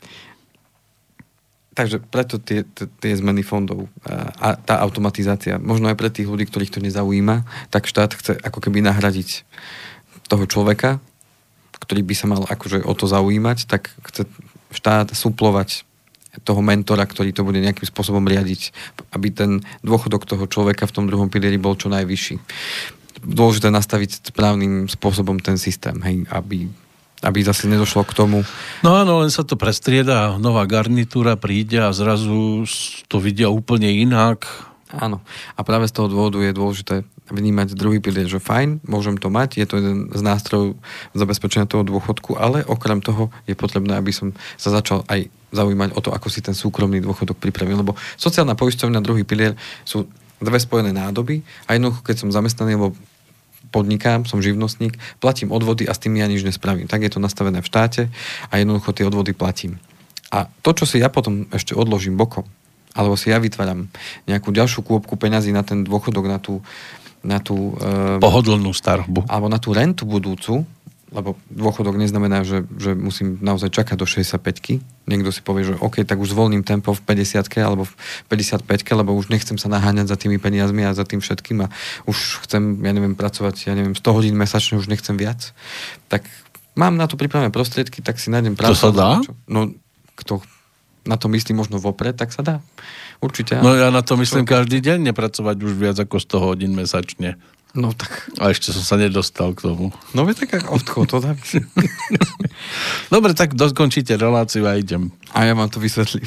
Takže preto tie zmeny fondov a tá automatizácia, možno aj pre tých ľudí, ktorých to nezaujíma, tak štát chce ako keby nahradiť toho človeka, ktorý by sa mal akože o to zaujímať, tak chce štát suplovať toho mentora, ktorý to bude nejakým spôsobom riadiť, aby ten dôchodok toho človeka v tom druhom pilieri bol čo najvyšší. Dôležité nastaviť správnym spôsobom ten systém, hej, aby zase nedošlo k tomu. No áno, len sa to prestrieda, nová garnitúra príde a zrazu to vidia úplne inak. Áno. A práve z toho dôvodu je dôležité vnímať druhý pilier, že fajn, môžem to mať, je to jeden z nástrojov zabezpečenia toho dôchodku, ale okrem toho je potrebné, aby som sa začal aj zaujímať o to, ako si ten súkromný dôchodok pripravil, lebo sociálna poisťovňa, druhý pilier sú dve spojené nádoby a jednoducho, keď som zamestnaný, lebo podnikám, som živnostník, platím odvody a s tým ja nič nespravím. Tak je to nastavené v štáte a jednoducho tie odvody platím. A to, čo si ja potom ešte odložím bokom, alebo si ja vytváram nejakú ďalšiu kôpku peňazí na ten dôchodok, na tú pohodlnú starbu. Alebo na tú rentu budúcu, lebo dôchodok neznamená, že musím naozaj čakať do 65-ky. Niekto si povie, že OK, tak už zvolním tempo v 50-ke alebo v 55-ke, lebo už nechcem sa naháňať za tými peniazmi a za tým všetkým a už chcem, pracovať, 100 hodín mesačne, už nechcem viac. Tak mám na to pripravené prostriedky, tak si nájdem prácu. To sa dá? No, kto na to myslí možno vopred, tak sa dá. Určite. No ja na to myslím každý deň, nepracovať už viac ako 100 hodín mesačne. No tak... A ešte som sa nedostal k tomu. No je tak odchod, to dá. Dobre, tak dokončíte reláciu a idem. A ja vám to vysvetlím.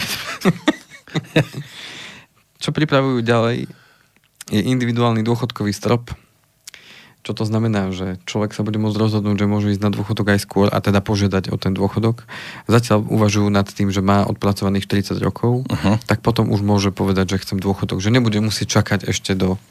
Čo pripravujú ďalej je individuálny dôchodkový strop. Čo to znamená, že človek sa bude môcť rozhodnúť, že môže ísť na dôchodok aj skôr a teda požiadať o ten dôchodok. Zatiaľ uvažujú nad tým, že má odpracovaných 40 rokov, tak potom už môže povedať, že chcem dôchodok. Že nebude musieť čakať ešte do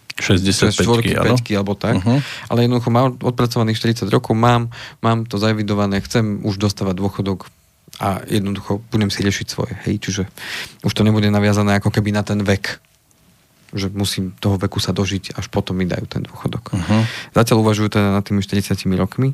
65 alebo tak. Ale jednoducho má odpracovaných 40 rokov, mám to zaevidované, chcem už dostávať dôchodok a jednoducho budem si riešiť svoje. Hej, čiže už to nebude naviazané ako keby na ten vek, že musím toho veku sa dožiť, až potom mi dajú ten dôchodok. Zatiaľ uvažujú teda nad tými 40 rokmi.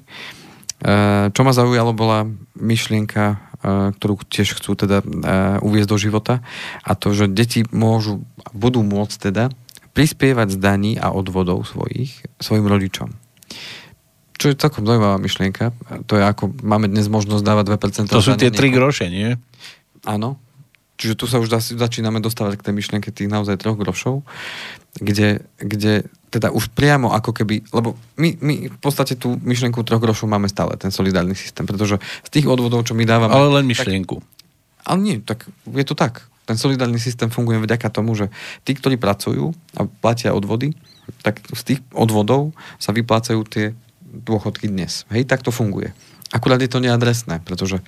Čo ma zaujalo, bola myšlienka, ktorú tiež chcú teda uviesť do života, a to, že deti budú môcť teda prispievať z daní a odvodov svojim rodičom. Čo je celkom zaujímavá myšlienka. To je ako, máme dnes možnosť dávať 2%. To sú tie 3 groše, nie? Áno. Čiže tu sa už začíname dostávať k tej myšlienke tých naozaj 3 grošov, kde teda už priamo ako keby, lebo my v podstate tú myšlienku 3 grošov máme stále, ten solidárny systém, pretože z tých odvodov, čo my dávame... Ale len myšlienku. Ale nie, tak je to tak. Ten solidárny systém funguje vďaka tomu, že tí, ktorí pracujú a platia odvody, tak z tých odvodov sa vyplácajú tie dôchodky dnes. Hej, tak to funguje. Akurát je to neadresné, pretože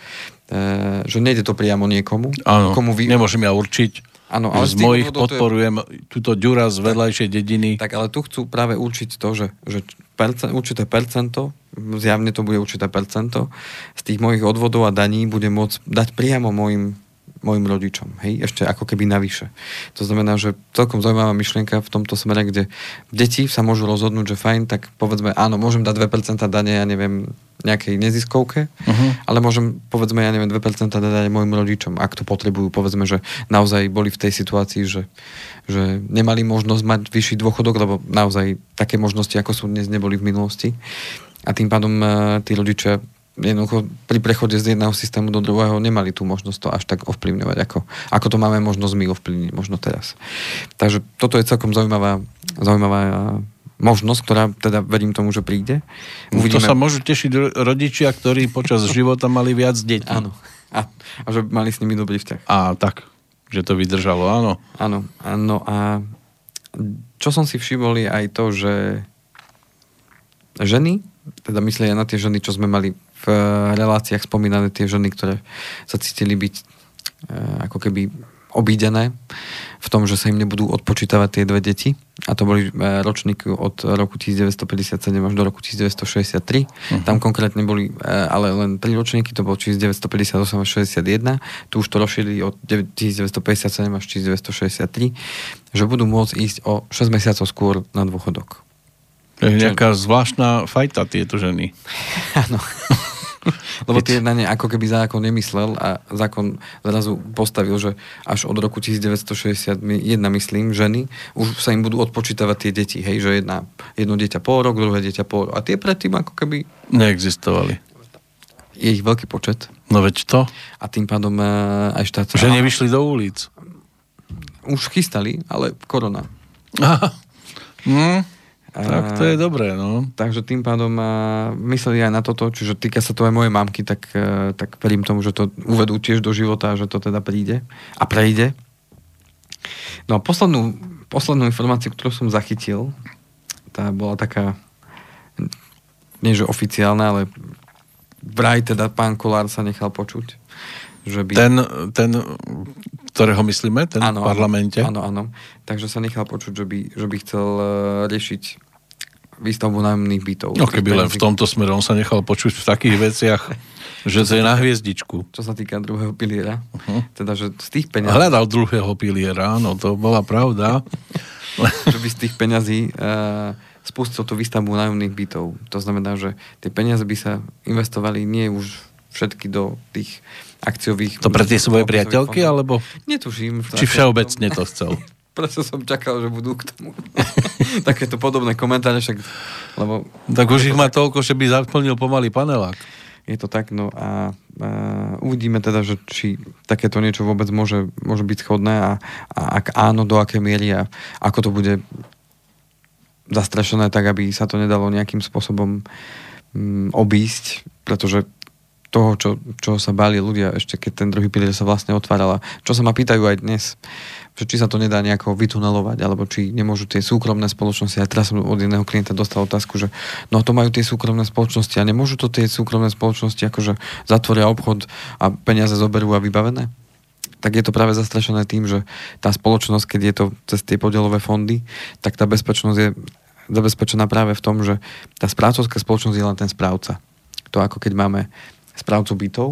že nejde to priamo niekomu. Áno, nemôžem ja určiť. Áno, ale z mojich podporujem túto ďura z vedľajšej dediny. Tak ale tu chcú práve určiť to, že určité percento, zjavne to bude určité percento, z tých mojich odvodov a daní bude môcť dať priamo mojim rodičom. Hej, ešte ako keby navyše. To znamená, že celkom zaujímavá myšlienka v tomto smere, kde deti sa môžu rozhodnúť, že fajn, tak povedzme, áno, môžem dať 2% dane, ja neviem, nejakej neziskovke, ale môžem, povedzme, ja neviem, 2% dať mojim rodičom, ak to potrebujú, povedzme, že naozaj boli v tej situácii, že nemali možnosť mať vyšší dôchodok, lebo naozaj také možnosti, ako sú dnes, neboli v minulosti. A tým pádom tí rodičia jednoducho pri prechode z jedného systému do druhého nemali tú možnosť to až tak ovplyvňovať, ako to máme možnosť my ovplyvniť možno teraz. Takže toto je celkom zaujímavá možnosť, ktorá teda verím tomu, že príde. Uvidíme. To sa môžu tešiť rodičia, ktorí počas života mali viac detí. Áno. A že mali s nimi dobrý vzťah. A tak, že to vydržalo, áno. Áno. A čo som si všimol je aj to, že ženy, teda myslím aj na tie ženy, čo sme mali v reláciách spomínané tie ženy, ktoré sa cítili byť ako keby obídené v tom, že sa im nebudú odpočítavať tie dve deti. A to boli ročníky od roku 1957 až do roku 1963. Tam konkrétne boli ale len 3 ročníky, to bolo 1958 až 61. Tu už to rozšírili od 1957 až 1963, že budú môcť ísť o 6 mesiacov skôr na dôchodok. To je nejaká zvláštna fajta tieto ženy. Áno. Lebo tie na ne ako keby zákon nemyslel a zákon zrazu postavil, že až od roku 1961, myslím, ženy, už sa im budú odpočítavať tie deti, hej, že jedno dieťa pol rok, druhé dieťa pol rok. A tie predtým ako keby neexistovali. Je ich veľký počet. No veď to. A tým pádom aj štát... Že nevyšli do ulic. Už chystali, ale korona. Aha. Tak to je dobré, no. Takže tým pádom mysleli aj na toto, čiže týka sa to aj mojej mamky, tak verím tomu, že to uvedú tiež do života, že to teda príde a prejde. No a poslednú informáciu, ktorú som zachytil, tá bola taká, nie že oficiálna, ale vraj teda pán Kollár sa nechal počuť. Že by... Ten, ktorého myslíme, ten v parlamente? Áno. Takže sa nechal počuť, že by chcel riešiť výstavbu nájomných bytov. No keby len v tomto smere on sa nechal počuť v takých veciach, že to je na hviezdičku. Čo sa týka druhého piliera. Teda, že z tých peňazí... Hľadal druhého piliera, no to bola pravda. Že by z tých peňazí spustil tú výstavbu nájomných bytov. To znamená, že tie peniaze by sa investovali nie už všetky do tých akciových... To pre tie svoje priateľky, alebo... Netuším. Či všeobecne to chcel? Preto som čakal, že budú k tomu takéto podobné komentáre, však, lebo... Tak už ich má toľko, že by zaplnil pomaly panelák. Je to tak, no a uvidíme teda, že či takéto niečo vôbec môže byť schodné a ak áno, do akej miery a ako to bude zastrašené tak, aby sa to nedalo nejakým spôsobom obísť, pretože toho, čo sa báli ľudia ešte keď ten druhý pilier sa vlastne otvárala, čo sa ma pýtajú aj dnes, že či sa to nedá nejako vytunelovať, alebo či nemôžu tie súkromné spoločnosti, a teraz som od jedného klienta dostal otázku, že no to majú tie súkromné spoločnosti a nemôžu to tie súkromné spoločnosti akože zatvoria obchod a peniaze zoberú a vybavené? Tak je to práve zastrašené tým, že tá spoločnosť, keď je to cez tie podielové fondy, tak tá bezpečnosť je zabezpečená práve v tom, že tá správcovská spoločnosť je len ten správca. To ako keď máme správcu bytov,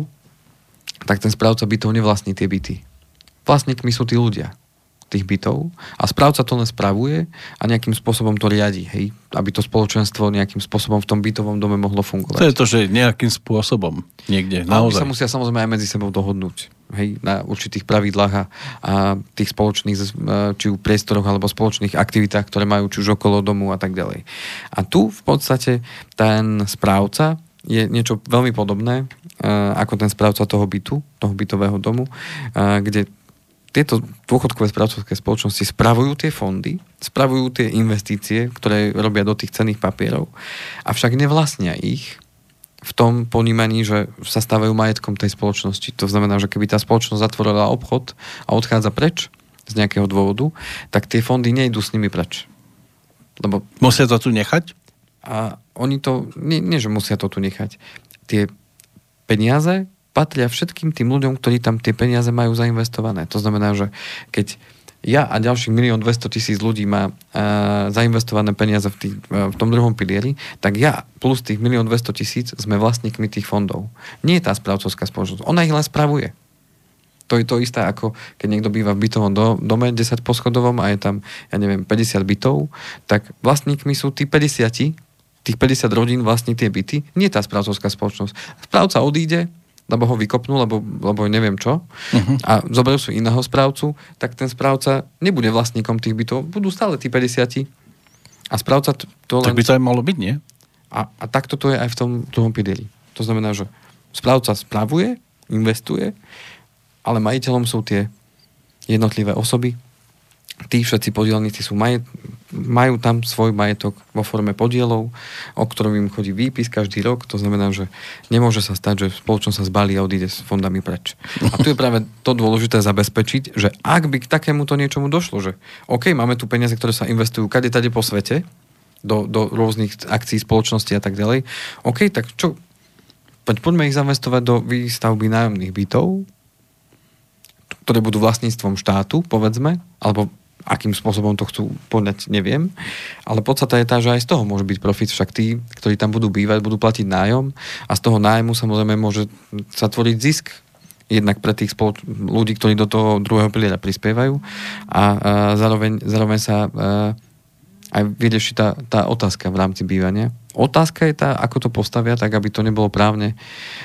tak ten správca bytov nevlastní tie byty. Vlastníkmi sú tí ľudia tých bytov a správca to len spravuje a nejakým spôsobom to riadi, hej, aby to spoločenstvo nejakým spôsobom v tom bytovom dome mohlo fungovať. To je to, že nejakým spôsobom niekde, naozaj. A oni sa musia samozrejme aj medzi sebou dohodnúť, hej, na určitých pravidlách a tých spoločných, či v priestoroch alebo spoločných aktivitách, ktoré majú či už okolo domu a tak ďalej. A tu v podstate ten správca je niečo veľmi podobné ako ten správca toho bytu, toho bytového domu, kde tieto dôchodkové správcovské spoločnosti spravujú tie fondy, spravujú tie investície, ktoré robia do tých cenných papierov, avšak nevlastnia ich v tom ponímaní, že sa stávajú majetkom tej spoločnosti. To znamená, že keby tá spoločnosť zatvorila obchod a odchádza preč z nejakého dôvodu, tak tie fondy nejdú s nimi preč. Lebo musia to tu nechať? A oni to, nie že musia to tu nechať. Tie peniaze patria všetkým tým ľuďom, ktorí tam tie peniaze majú zainvestované. To znamená, že keď ja a ďalších 1 200 000 ľudí má zainvestované peniaze v tom druhom pilieri, tak ja plus tých 1 200 000 sme vlastníkmi tých fondov. Nie je tá správcovská spoločnosť. Ona ich len spravuje. To je to isté, ako keď niekto býva v bytovom dome 10 poschodovom a je tam, ja neviem, 50 bytov, tak vlastníkmi sú tí 50, tých 50 rodín vlastní tie byty. Nie je tá správcovská spoločnosť. Správca odíde, lebo ho vykopnú, lebo neviem čo, a zoberú si iného správcu, tak ten správca nebude vlastníkom tých bytov, budú stále tí 50 a správca to len... Tak by to aj malo byť, nie? A takto to je aj v tom druhom pilieri. To znamená, že správca spravuje, investuje, ale majiteľom sú tie jednotlivé osoby. Tí všetci podielníci majú tam svoj majetok vo forme podielov, o ktorom im chodí výpis každý rok. To znamená, že nemôže sa stať, že spoločnosť sa zbalí a odíde s fondami preč. A tu je práve to dôležité zabezpečiť, že ak by k takémuto niečomu došlo, že OK, máme tu peniaze, ktoré sa investujú kade-tade po svete, do rôznych akcií spoločnosti a tak ďalej, OK, tak čo? Poďme ich zainvestovať do výstavby nájomných bytov, ktoré budú vlastníctvom štátu, povedzme, alebo akým spôsobom to chcú podať, neviem. Ale podstata je tá, že aj z toho môže byť profit, však tí, ktorí tam budú bývať, budú platiť nájom a z toho nájmu samozrejme môže sa tvoriť zisk jednak pre tých ľudí, ktorí do toho druhého piliera prispievajú a zároveň sa aj vyrieši tá otázka v rámci bývania. Otázka je tá, ako to postavia, tak aby to nebolo právne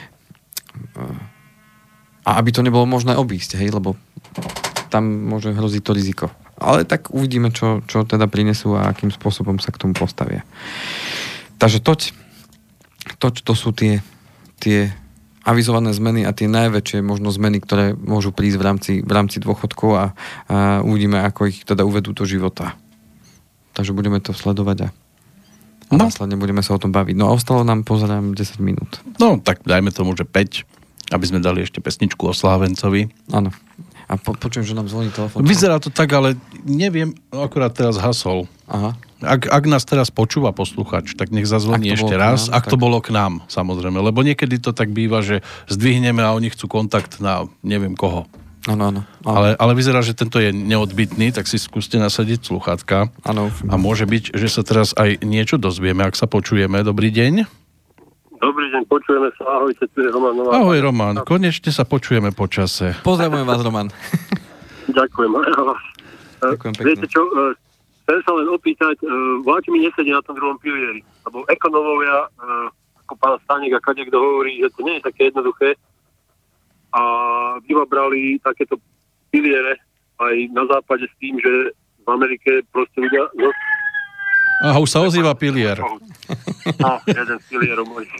a aby to nebolo možné obísť, hej, lebo tam môže hroziť to riziko. Ale tak uvidíme, čo teda prinesú a akým spôsobom sa k tomu postavia. Takže to sú tie avizované zmeny a tie najväčšie možno zmeny, ktoré môžu prísť v rámci dôchodkov a uvidíme, ako ich teda uvedú do života. Takže budeme to sledovať a následne budeme sa o tom baviť. No a ostalo nám, pozerám, 10 minút. No, tak dajme tomu, že 5, aby sme dali ešte pesničku o Slávencovi. Áno. A počujem, že nám zvoní telefón. Vyzerá to tak, ale neviem, akurát teraz hasol. Aha. Ak nás teraz počúva posluchač, tak nech zazvoní ešte raz. Ak to bolo k nám, samozrejme. Lebo niekedy to tak býva, že zdvihneme a oni chcú kontakt na neviem koho. Áno. Ale vyzerá, že tento je neodbytný, tak si skúste nasadiť slúchadka. Áno. A môže byť, že sa teraz aj niečo dozvieme, ak sa počujeme. Dobrý deň. Dobrý deň, počujeme sa. Ahojte, tu je Roman. Ahoj, Roman. Konečne sa počujeme po čase. Pozdravujem vás, Roman. Ďakujem. Ďakujem pekne. Viete čo, chcem sa len opýtať, vláči mi nesedí na tom druhom pilieri. Lebo ekonomovia, ako pán Stanek a kadekto hovorí, že to nie je také jednoduché. A vybrali takéto piliere aj na západe s tým, že v Amerike proste ľudia... Aha, už sa ozýva pilier. No, jeden z pilierov mojich.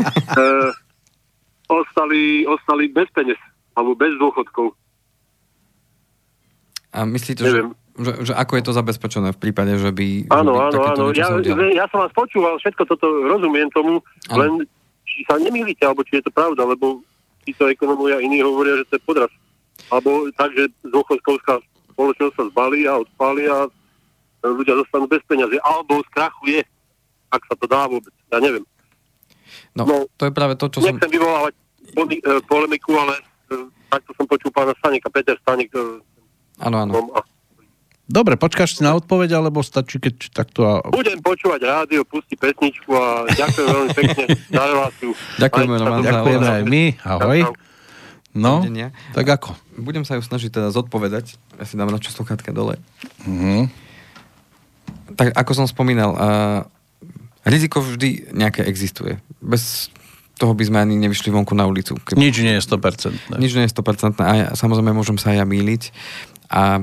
Ostali bez peniaz, alebo bez dôchodkov. A myslíte, že ako je to zabezpečené v prípade, že by... Áno. Ja som vás počúval, všetko toto rozumiem tomu, len či sa nemýlite, alebo či je to pravda, lebo títo ekonomovia iní hovoria, že to je podraz. Alebo tak, že dôchodkovská spoločnosť sa zbalí a odpáli a ľudia zostanú bez peniazy. Alebo skrachuje, ak sa to dá vôbec. Ja neviem. No, to je práve to, čo nechcem vyvolávať polemiku, ale takto som počul pána Staneka, Peter Stanek. Áno. Dobre, počkáš si na odpoveď, alebo stačí, keď takto... Budem počúvať rádio, pusti pesničku a ďakujem veľmi pekne za reláciu. Ďakujeme, Roman. Ďakujeme aj my. Ahoj. No, tak ako? Budem sa ju snažiť teda zodpovedať. Ja si dám radšej sluchátka dole. Tak ako som spomínal, riziko vždy nejaké existuje. Bez toho by sme ani nevyšli vonku na ulicu. Nič nie je 100%. Nič nie je 100%. A samozrejme môžem sa aj ja mýliť. A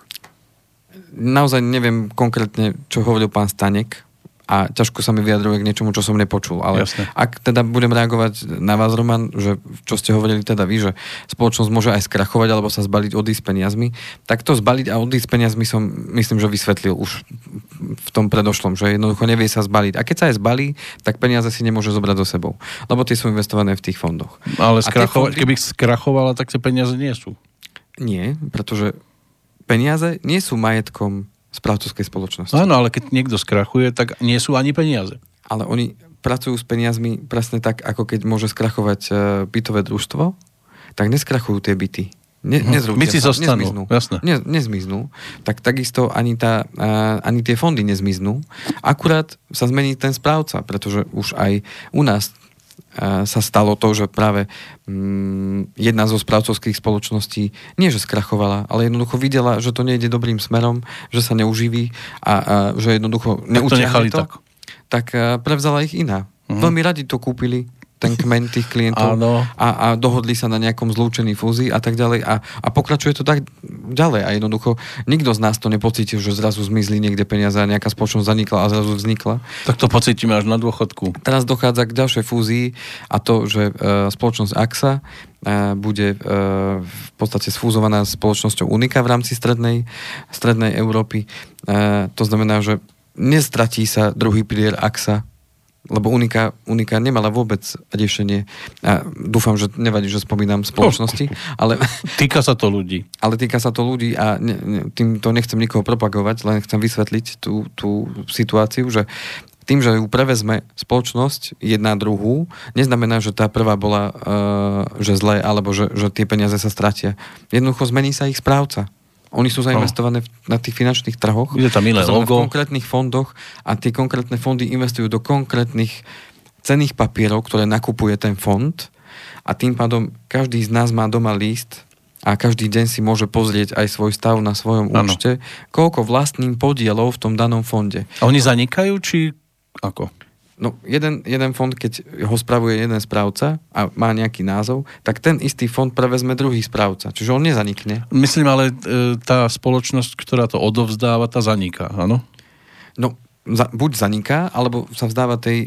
naozaj neviem konkrétne, čo hovoril pán Stanek a ťažko sa mi vyjadruje k niečomu, čo som nepočul. Ale jasne. Ak teda budem reagovať na vás, Roman, že čo ste hovorili teda vy, že spoločnosť môže aj skrachovať alebo sa zbaliť, odísť s peniazmi, tak to zbaliť a odísť s peniazmi som, myslím, že vysvetlil už v tom predošlom, že jednoducho nevie sa zbaliť. A keď sa aj zbalí, tak peniaze si nemôže zobrať do sebou, lebo tie sú investované v tých fondoch. Ale keby skrachovala, tak tie peniaze nie sú. Nie, pretože peniaze nie sú majetkom správcovskej spoločnosti. Áno, ale keď niekto skrachuje, tak nie sú ani peniaze. Ale oni pracujú s peniazmi presne tak, ako keď môže skrachovať bytové družstvo, tak neskrachujú tie byty. Byty zostanú, jasné. Nezmiznú. Tak takisto ani tie fondy nezmiznú. Akurát sa zmení ten správca, pretože už aj u nás sa stalo to, že práve jedna zo správcovských spoločností nie, že skrachovala, ale jednoducho videla, že to nejde dobrým smerom, že sa neuživí a že jednoducho neutiahli to, tak prevzala ich iná. Veľmi radi to kúpili, ten kmeň tých klientov a dohodli sa na nejakom zlúčení fúzii a tak ďalej a pokračuje to tak ďalej a jednoducho nikto z nás to nepocítil, že zrazu zmizli niekde peniaze a nejaká spoločnosť zanikla a zrazu vznikla. Tak to pocítime až na dôchodku. Teraz dochádza k ďalšej fúzii a to, že spoločnosť AXA bude v podstate sfúzovaná s spoločnosťou Unica v rámci strednej Európy. To znamená, že nestratí sa druhý pilier AXA, lebo Unica nemala vôbec riešenie. A dúfam, že nevadí, že spomínam spoločnosti, ale... Týka sa to ľudí. Ale týka sa to ľudí a týmto nechcem nikoho propagovať, len chcem vysvetliť tú situáciu, že tým, že ju prevezme spoločnosť jedna druhú, neznamená, že tá prvá bola že zlé, alebo že tie peniaze sa stratia. Jednoducho zmení sa ich správca. Oni sú zainvestované na tých finančných trhoch. Je tam iné logo. V konkrétnych fondoch a tie konkrétne fondy investujú do konkrétnych cenných papierov, ktoré nakupuje ten fond a tým pádom každý z nás má doma list a každý deň si môže pozrieť aj svoj stav na svojom účte, koľko vlastným podielov v tom danom fonde. A oni zanikajú, či ako? No, jeden fond, keď ho spravuje jeden správca a má nejaký názov, tak ten istý fond prevezme druhý správca. Čiže on nezanikne. Myslím, ale tá spoločnosť, ktorá to odovzdáva, tá zaniká, áno? No, buď zaniká, alebo sa vzdáva tej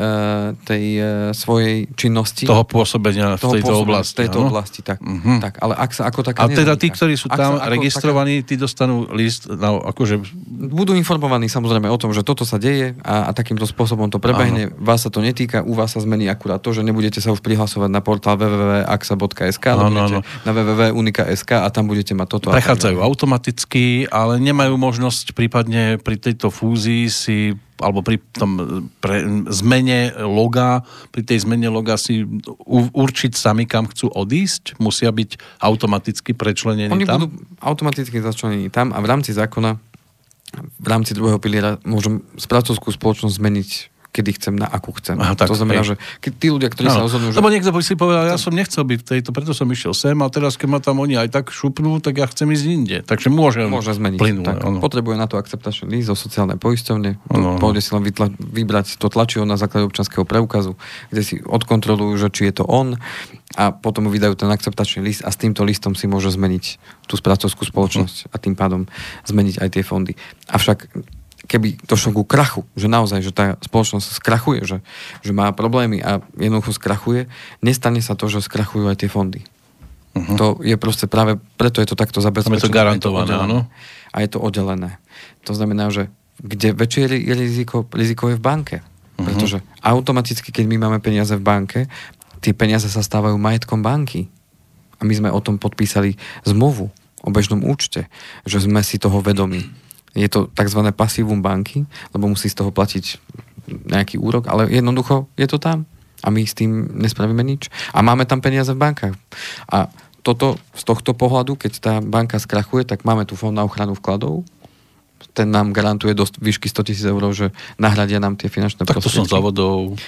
svojej činnosti. Toho pôsobenia v tejto oblasti. V tejto oblasti, tak. Tak, ale ak sa ako taká a teda tí, ktorí sú tam registrovaní, tí dostanú list, akože... Budú informovaní samozrejme o tom, že toto sa deje a takýmto spôsobom to prebehne. Vás sa to netýka, u vás sa zmení akurát to, že nebudete sa už prihlasovať na portál www.axa.sk, ale budete na www.unika.sk a tam budete mať toto. Prechádzajú automaticky, ale nemajú možnosť prípadne pri tejto fúzii si, alebo pri tom zmene loga, pri tej zmene loga si určiť sami, kam chcú odísť? Musia byť automaticky prečlenení Oni tam? Oni budú automaticky začlenení tam a v rámci zákona, v rámci druhého piliera môžem správcovskú spoločnosť zmeniť, kedy chcem, na akú chcem. Aha, tak, to znamená, že keď tí ľudia, ktorí sa rozhodnú... Lebo niekto si povedal, ja som nechcel byť v tejto, preto som išiel sem a teraz, keď ma tam oni aj tak šupnú, tak ja chcem ísť inde. Takže môže zmeniť. Plynule, potrebuje na to akceptačný list zo sociálnej poisťovne. Pôjde si len vybrať to tlačivo na základe občianskeho preukazu, kde si odkontrolujú, že či je to on a potom mu vydajú ten akceptačný list a s týmto listom si môže zmeniť tú správcovskú spoločnosť a tým pádom zmeniť aj tie fondy. Avšak keby došlo ku krachu, že naozaj, že tá spoločnosť skrachuje, že má problémy a jednoducho skrachuje, nestane sa to, že skrachujú aj tie fondy. To je proste práve, preto je to takto zabezpečené. Je to garantované, áno. A je to oddelené. To znamená, že kde väčšie je riziko je v banke. Pretože automaticky, keď my máme peniaze v banke, tie peniaze sa stávajú majetkom banky. A my sme o tom podpísali zmluvu o bežnom účte, že sme si toho vedomí. Je to tzv. Pasívum banky, lebo musí z toho platiť nejaký úrok, ale jednoducho je to tam a my s tým nespravíme nič. A máme tam peniaze v bankách. A toto, z tohto pohľadu, keď tá banka skrachuje, tak máme tu fond na ochranu vkladov. Ten nám garantuje dosť výšky 100 000 eur, že nahradia nám tie finančné prostriedky. Tak to som závodov.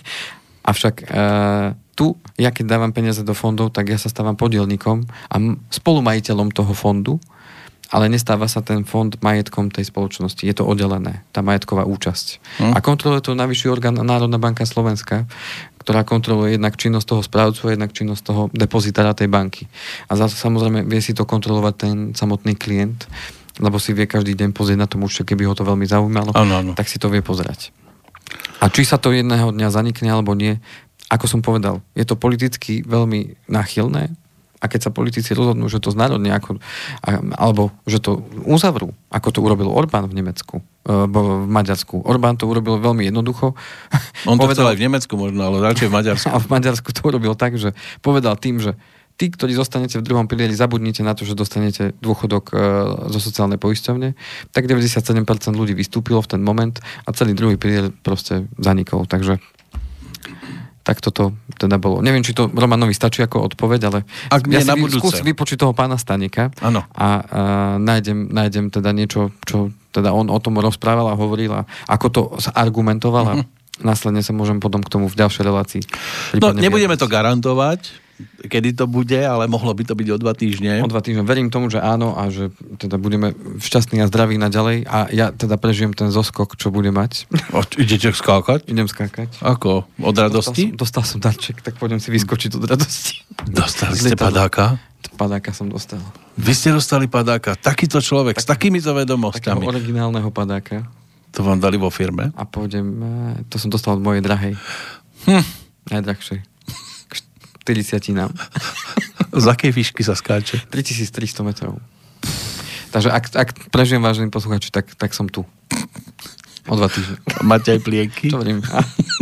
Avšak tu, ja keď dávam peniaze do fondov, tak ja sa stávam podielnikom a spolumajiteľom toho fondu, ale nestáva sa ten fond majetkom tej spoločnosti. Je to oddelené, tá majetková účasť. A kontroluje to najvyšší orgán Národná banka Slovenska, ktorá kontroluje jednak činnosť toho správcu a jednak činnosť toho depozitára tej banky. A samozrejme vie si to kontrolovať ten samotný klient, lebo si vie každý deň pozrieť na tom účte, keby ho to veľmi zaujímalo, tak si to vie pozerať. A či sa to jedného dňa zanikne alebo nie, ako som povedal, je to politicky veľmi náchylné, a keď sa politici rozhodnú, že to znárodnia, alebo že to uzavrú, ako to urobil Orbán v Nemecku, v Maďarsku. Orbán to urobil veľmi jednoducho. On to chcel aj v Nemecku možno, ale radšej v Maďarsku. A v Maďarsku to urobil tak, že povedal tým, že tí, ktorí zostanete v druhom pilieri, zabudnite na to, že dostanete dôchodok zo sociálnej poisťovne, tak 97% ľudí vystúpilo v ten moment a celý druhý pilier proste zanikol. Takže tak toto teda bolo. Neviem, či to Romanovi stačí ako odpoveď, ale ak ja si skúsim vypočiť toho pána Stanika a nájdem teda niečo, čo teda on o tom rozprával a hovoril a ako to argumentoval a následne sa môžem potom k tomu v ďalšej relácii. No, nebudeme to garantovať, kedy to bude, ale mohlo by to byť o 2 týždne. O 2 týždne. Verím tomu, že áno a že teda budeme šťastní a zdraví naďalej a ja teda prežijem ten zoskok, čo bude mať. Idete skákať? Idem skákať. Ako? Od radosti? Dostal som darček, tak pôjdem si vyskočiť od radosti. Dostali ste padáka? Padáka som dostal. Vy ste dostali padáka. Takýto človek, s takýmito vedomosťami. Takého originálneho padáka. To vám dali vo firme? A pôjdem, to som dostal od mojej drahej. Najdrahšej. 40 nám. Z akej výšky sa skáče? 3300 metrov. Takže ak prežijem, vážení posluchači, tak som tu. O 2 týždne. Máte aj plienky? To verím.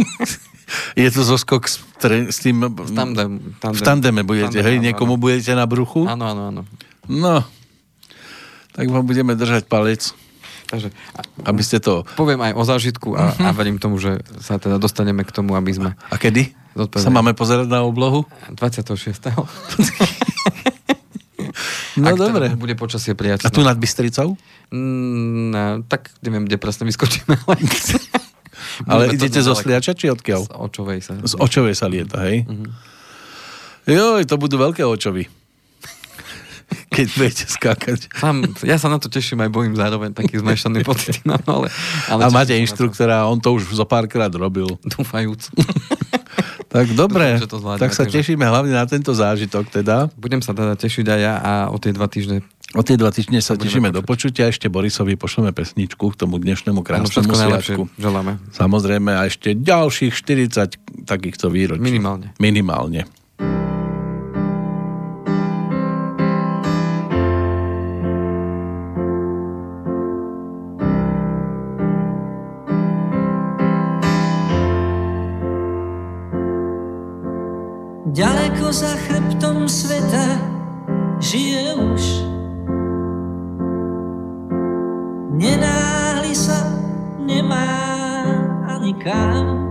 Je to zoskok s tým... V tandeme budete, hej? Niekomu budete na bruchu? Áno. No, tak vám budeme držať palec. Takže, aby ste to... Poviem aj o zážitku a verím tomu, že sa teda dostaneme k tomu, aby sme... A kedy sa máme pozerať na oblohu? 26. No dobre. Bude počasie priateľné. A tu nad Bystricou? Tak neviem, kde presne vyskočíme. Ale idete zo Sliača, či odkiaľ? Z Očovej sa lieta, hej? Joj, to budú veľké očovy. Keď budete skákať. Ja sa na to teším, aj bojím zároveň taký zmešaný pocit. Ale a máte inštruktora, on to už zo párkrát robil. Dúfajúc. Tak dobre, tak sa tešíme hlavne na tento zážitok teda. Budem sa teda tešiť aj ja a o tie 2 týždne. O tie 2 týždne sa tešíme do počutia. Ešte Borisovi pošleme pesničku k tomu dnešnému krásnemu sviatku. Želáme. Samozrejme a ešte ďalších 40 takýchto výročí. Minimálne. Ďaleko za chrbtom sveta žije už. Nenáhli sa, nemá ani kam.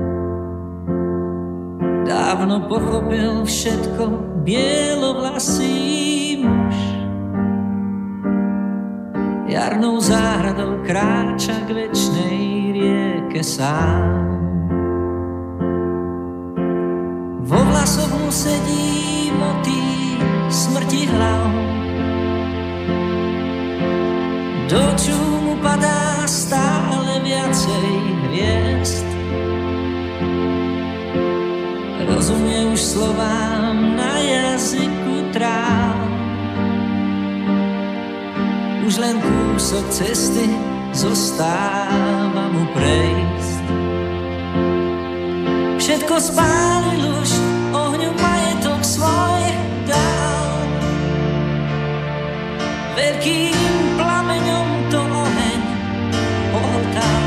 Dávno pochopil všetko bielovlasý muž. Jarnou záhradou kráča k večnej rieke sám. Vo vlasoch mu sedí motýl smrti hlav. Do čú mu padá stále viacej hviezd. Rozumie už slovám na jazyku tráv. Už len kúsok cesty zostáva mu prejsť. Všetko spálil už, ohňu majetok svoj dal. Veľkým plameňom to oheň ohltal.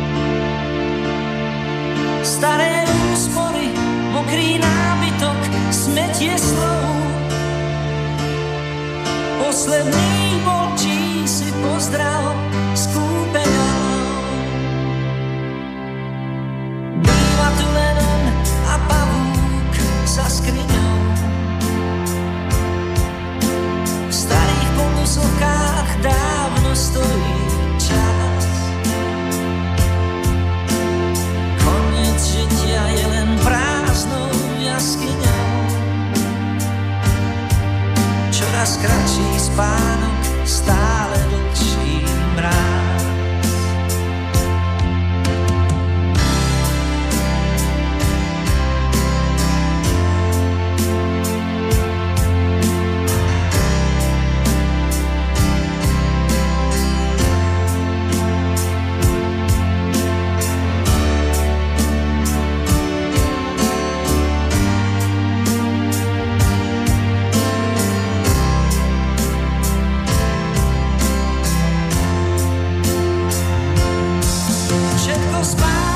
Staré úspory, mokrý nábytok, smetie slov. Posledný volčí si pozdrav s kúpeňou. Býva tu len on a pavúk za skriňou. V starých pokusovkách dávno stojí čas. Koniec žitia je len prázdnou jaskyňou. Čoraz kratší spánok, stále dlhší mráz. Všetko spáva.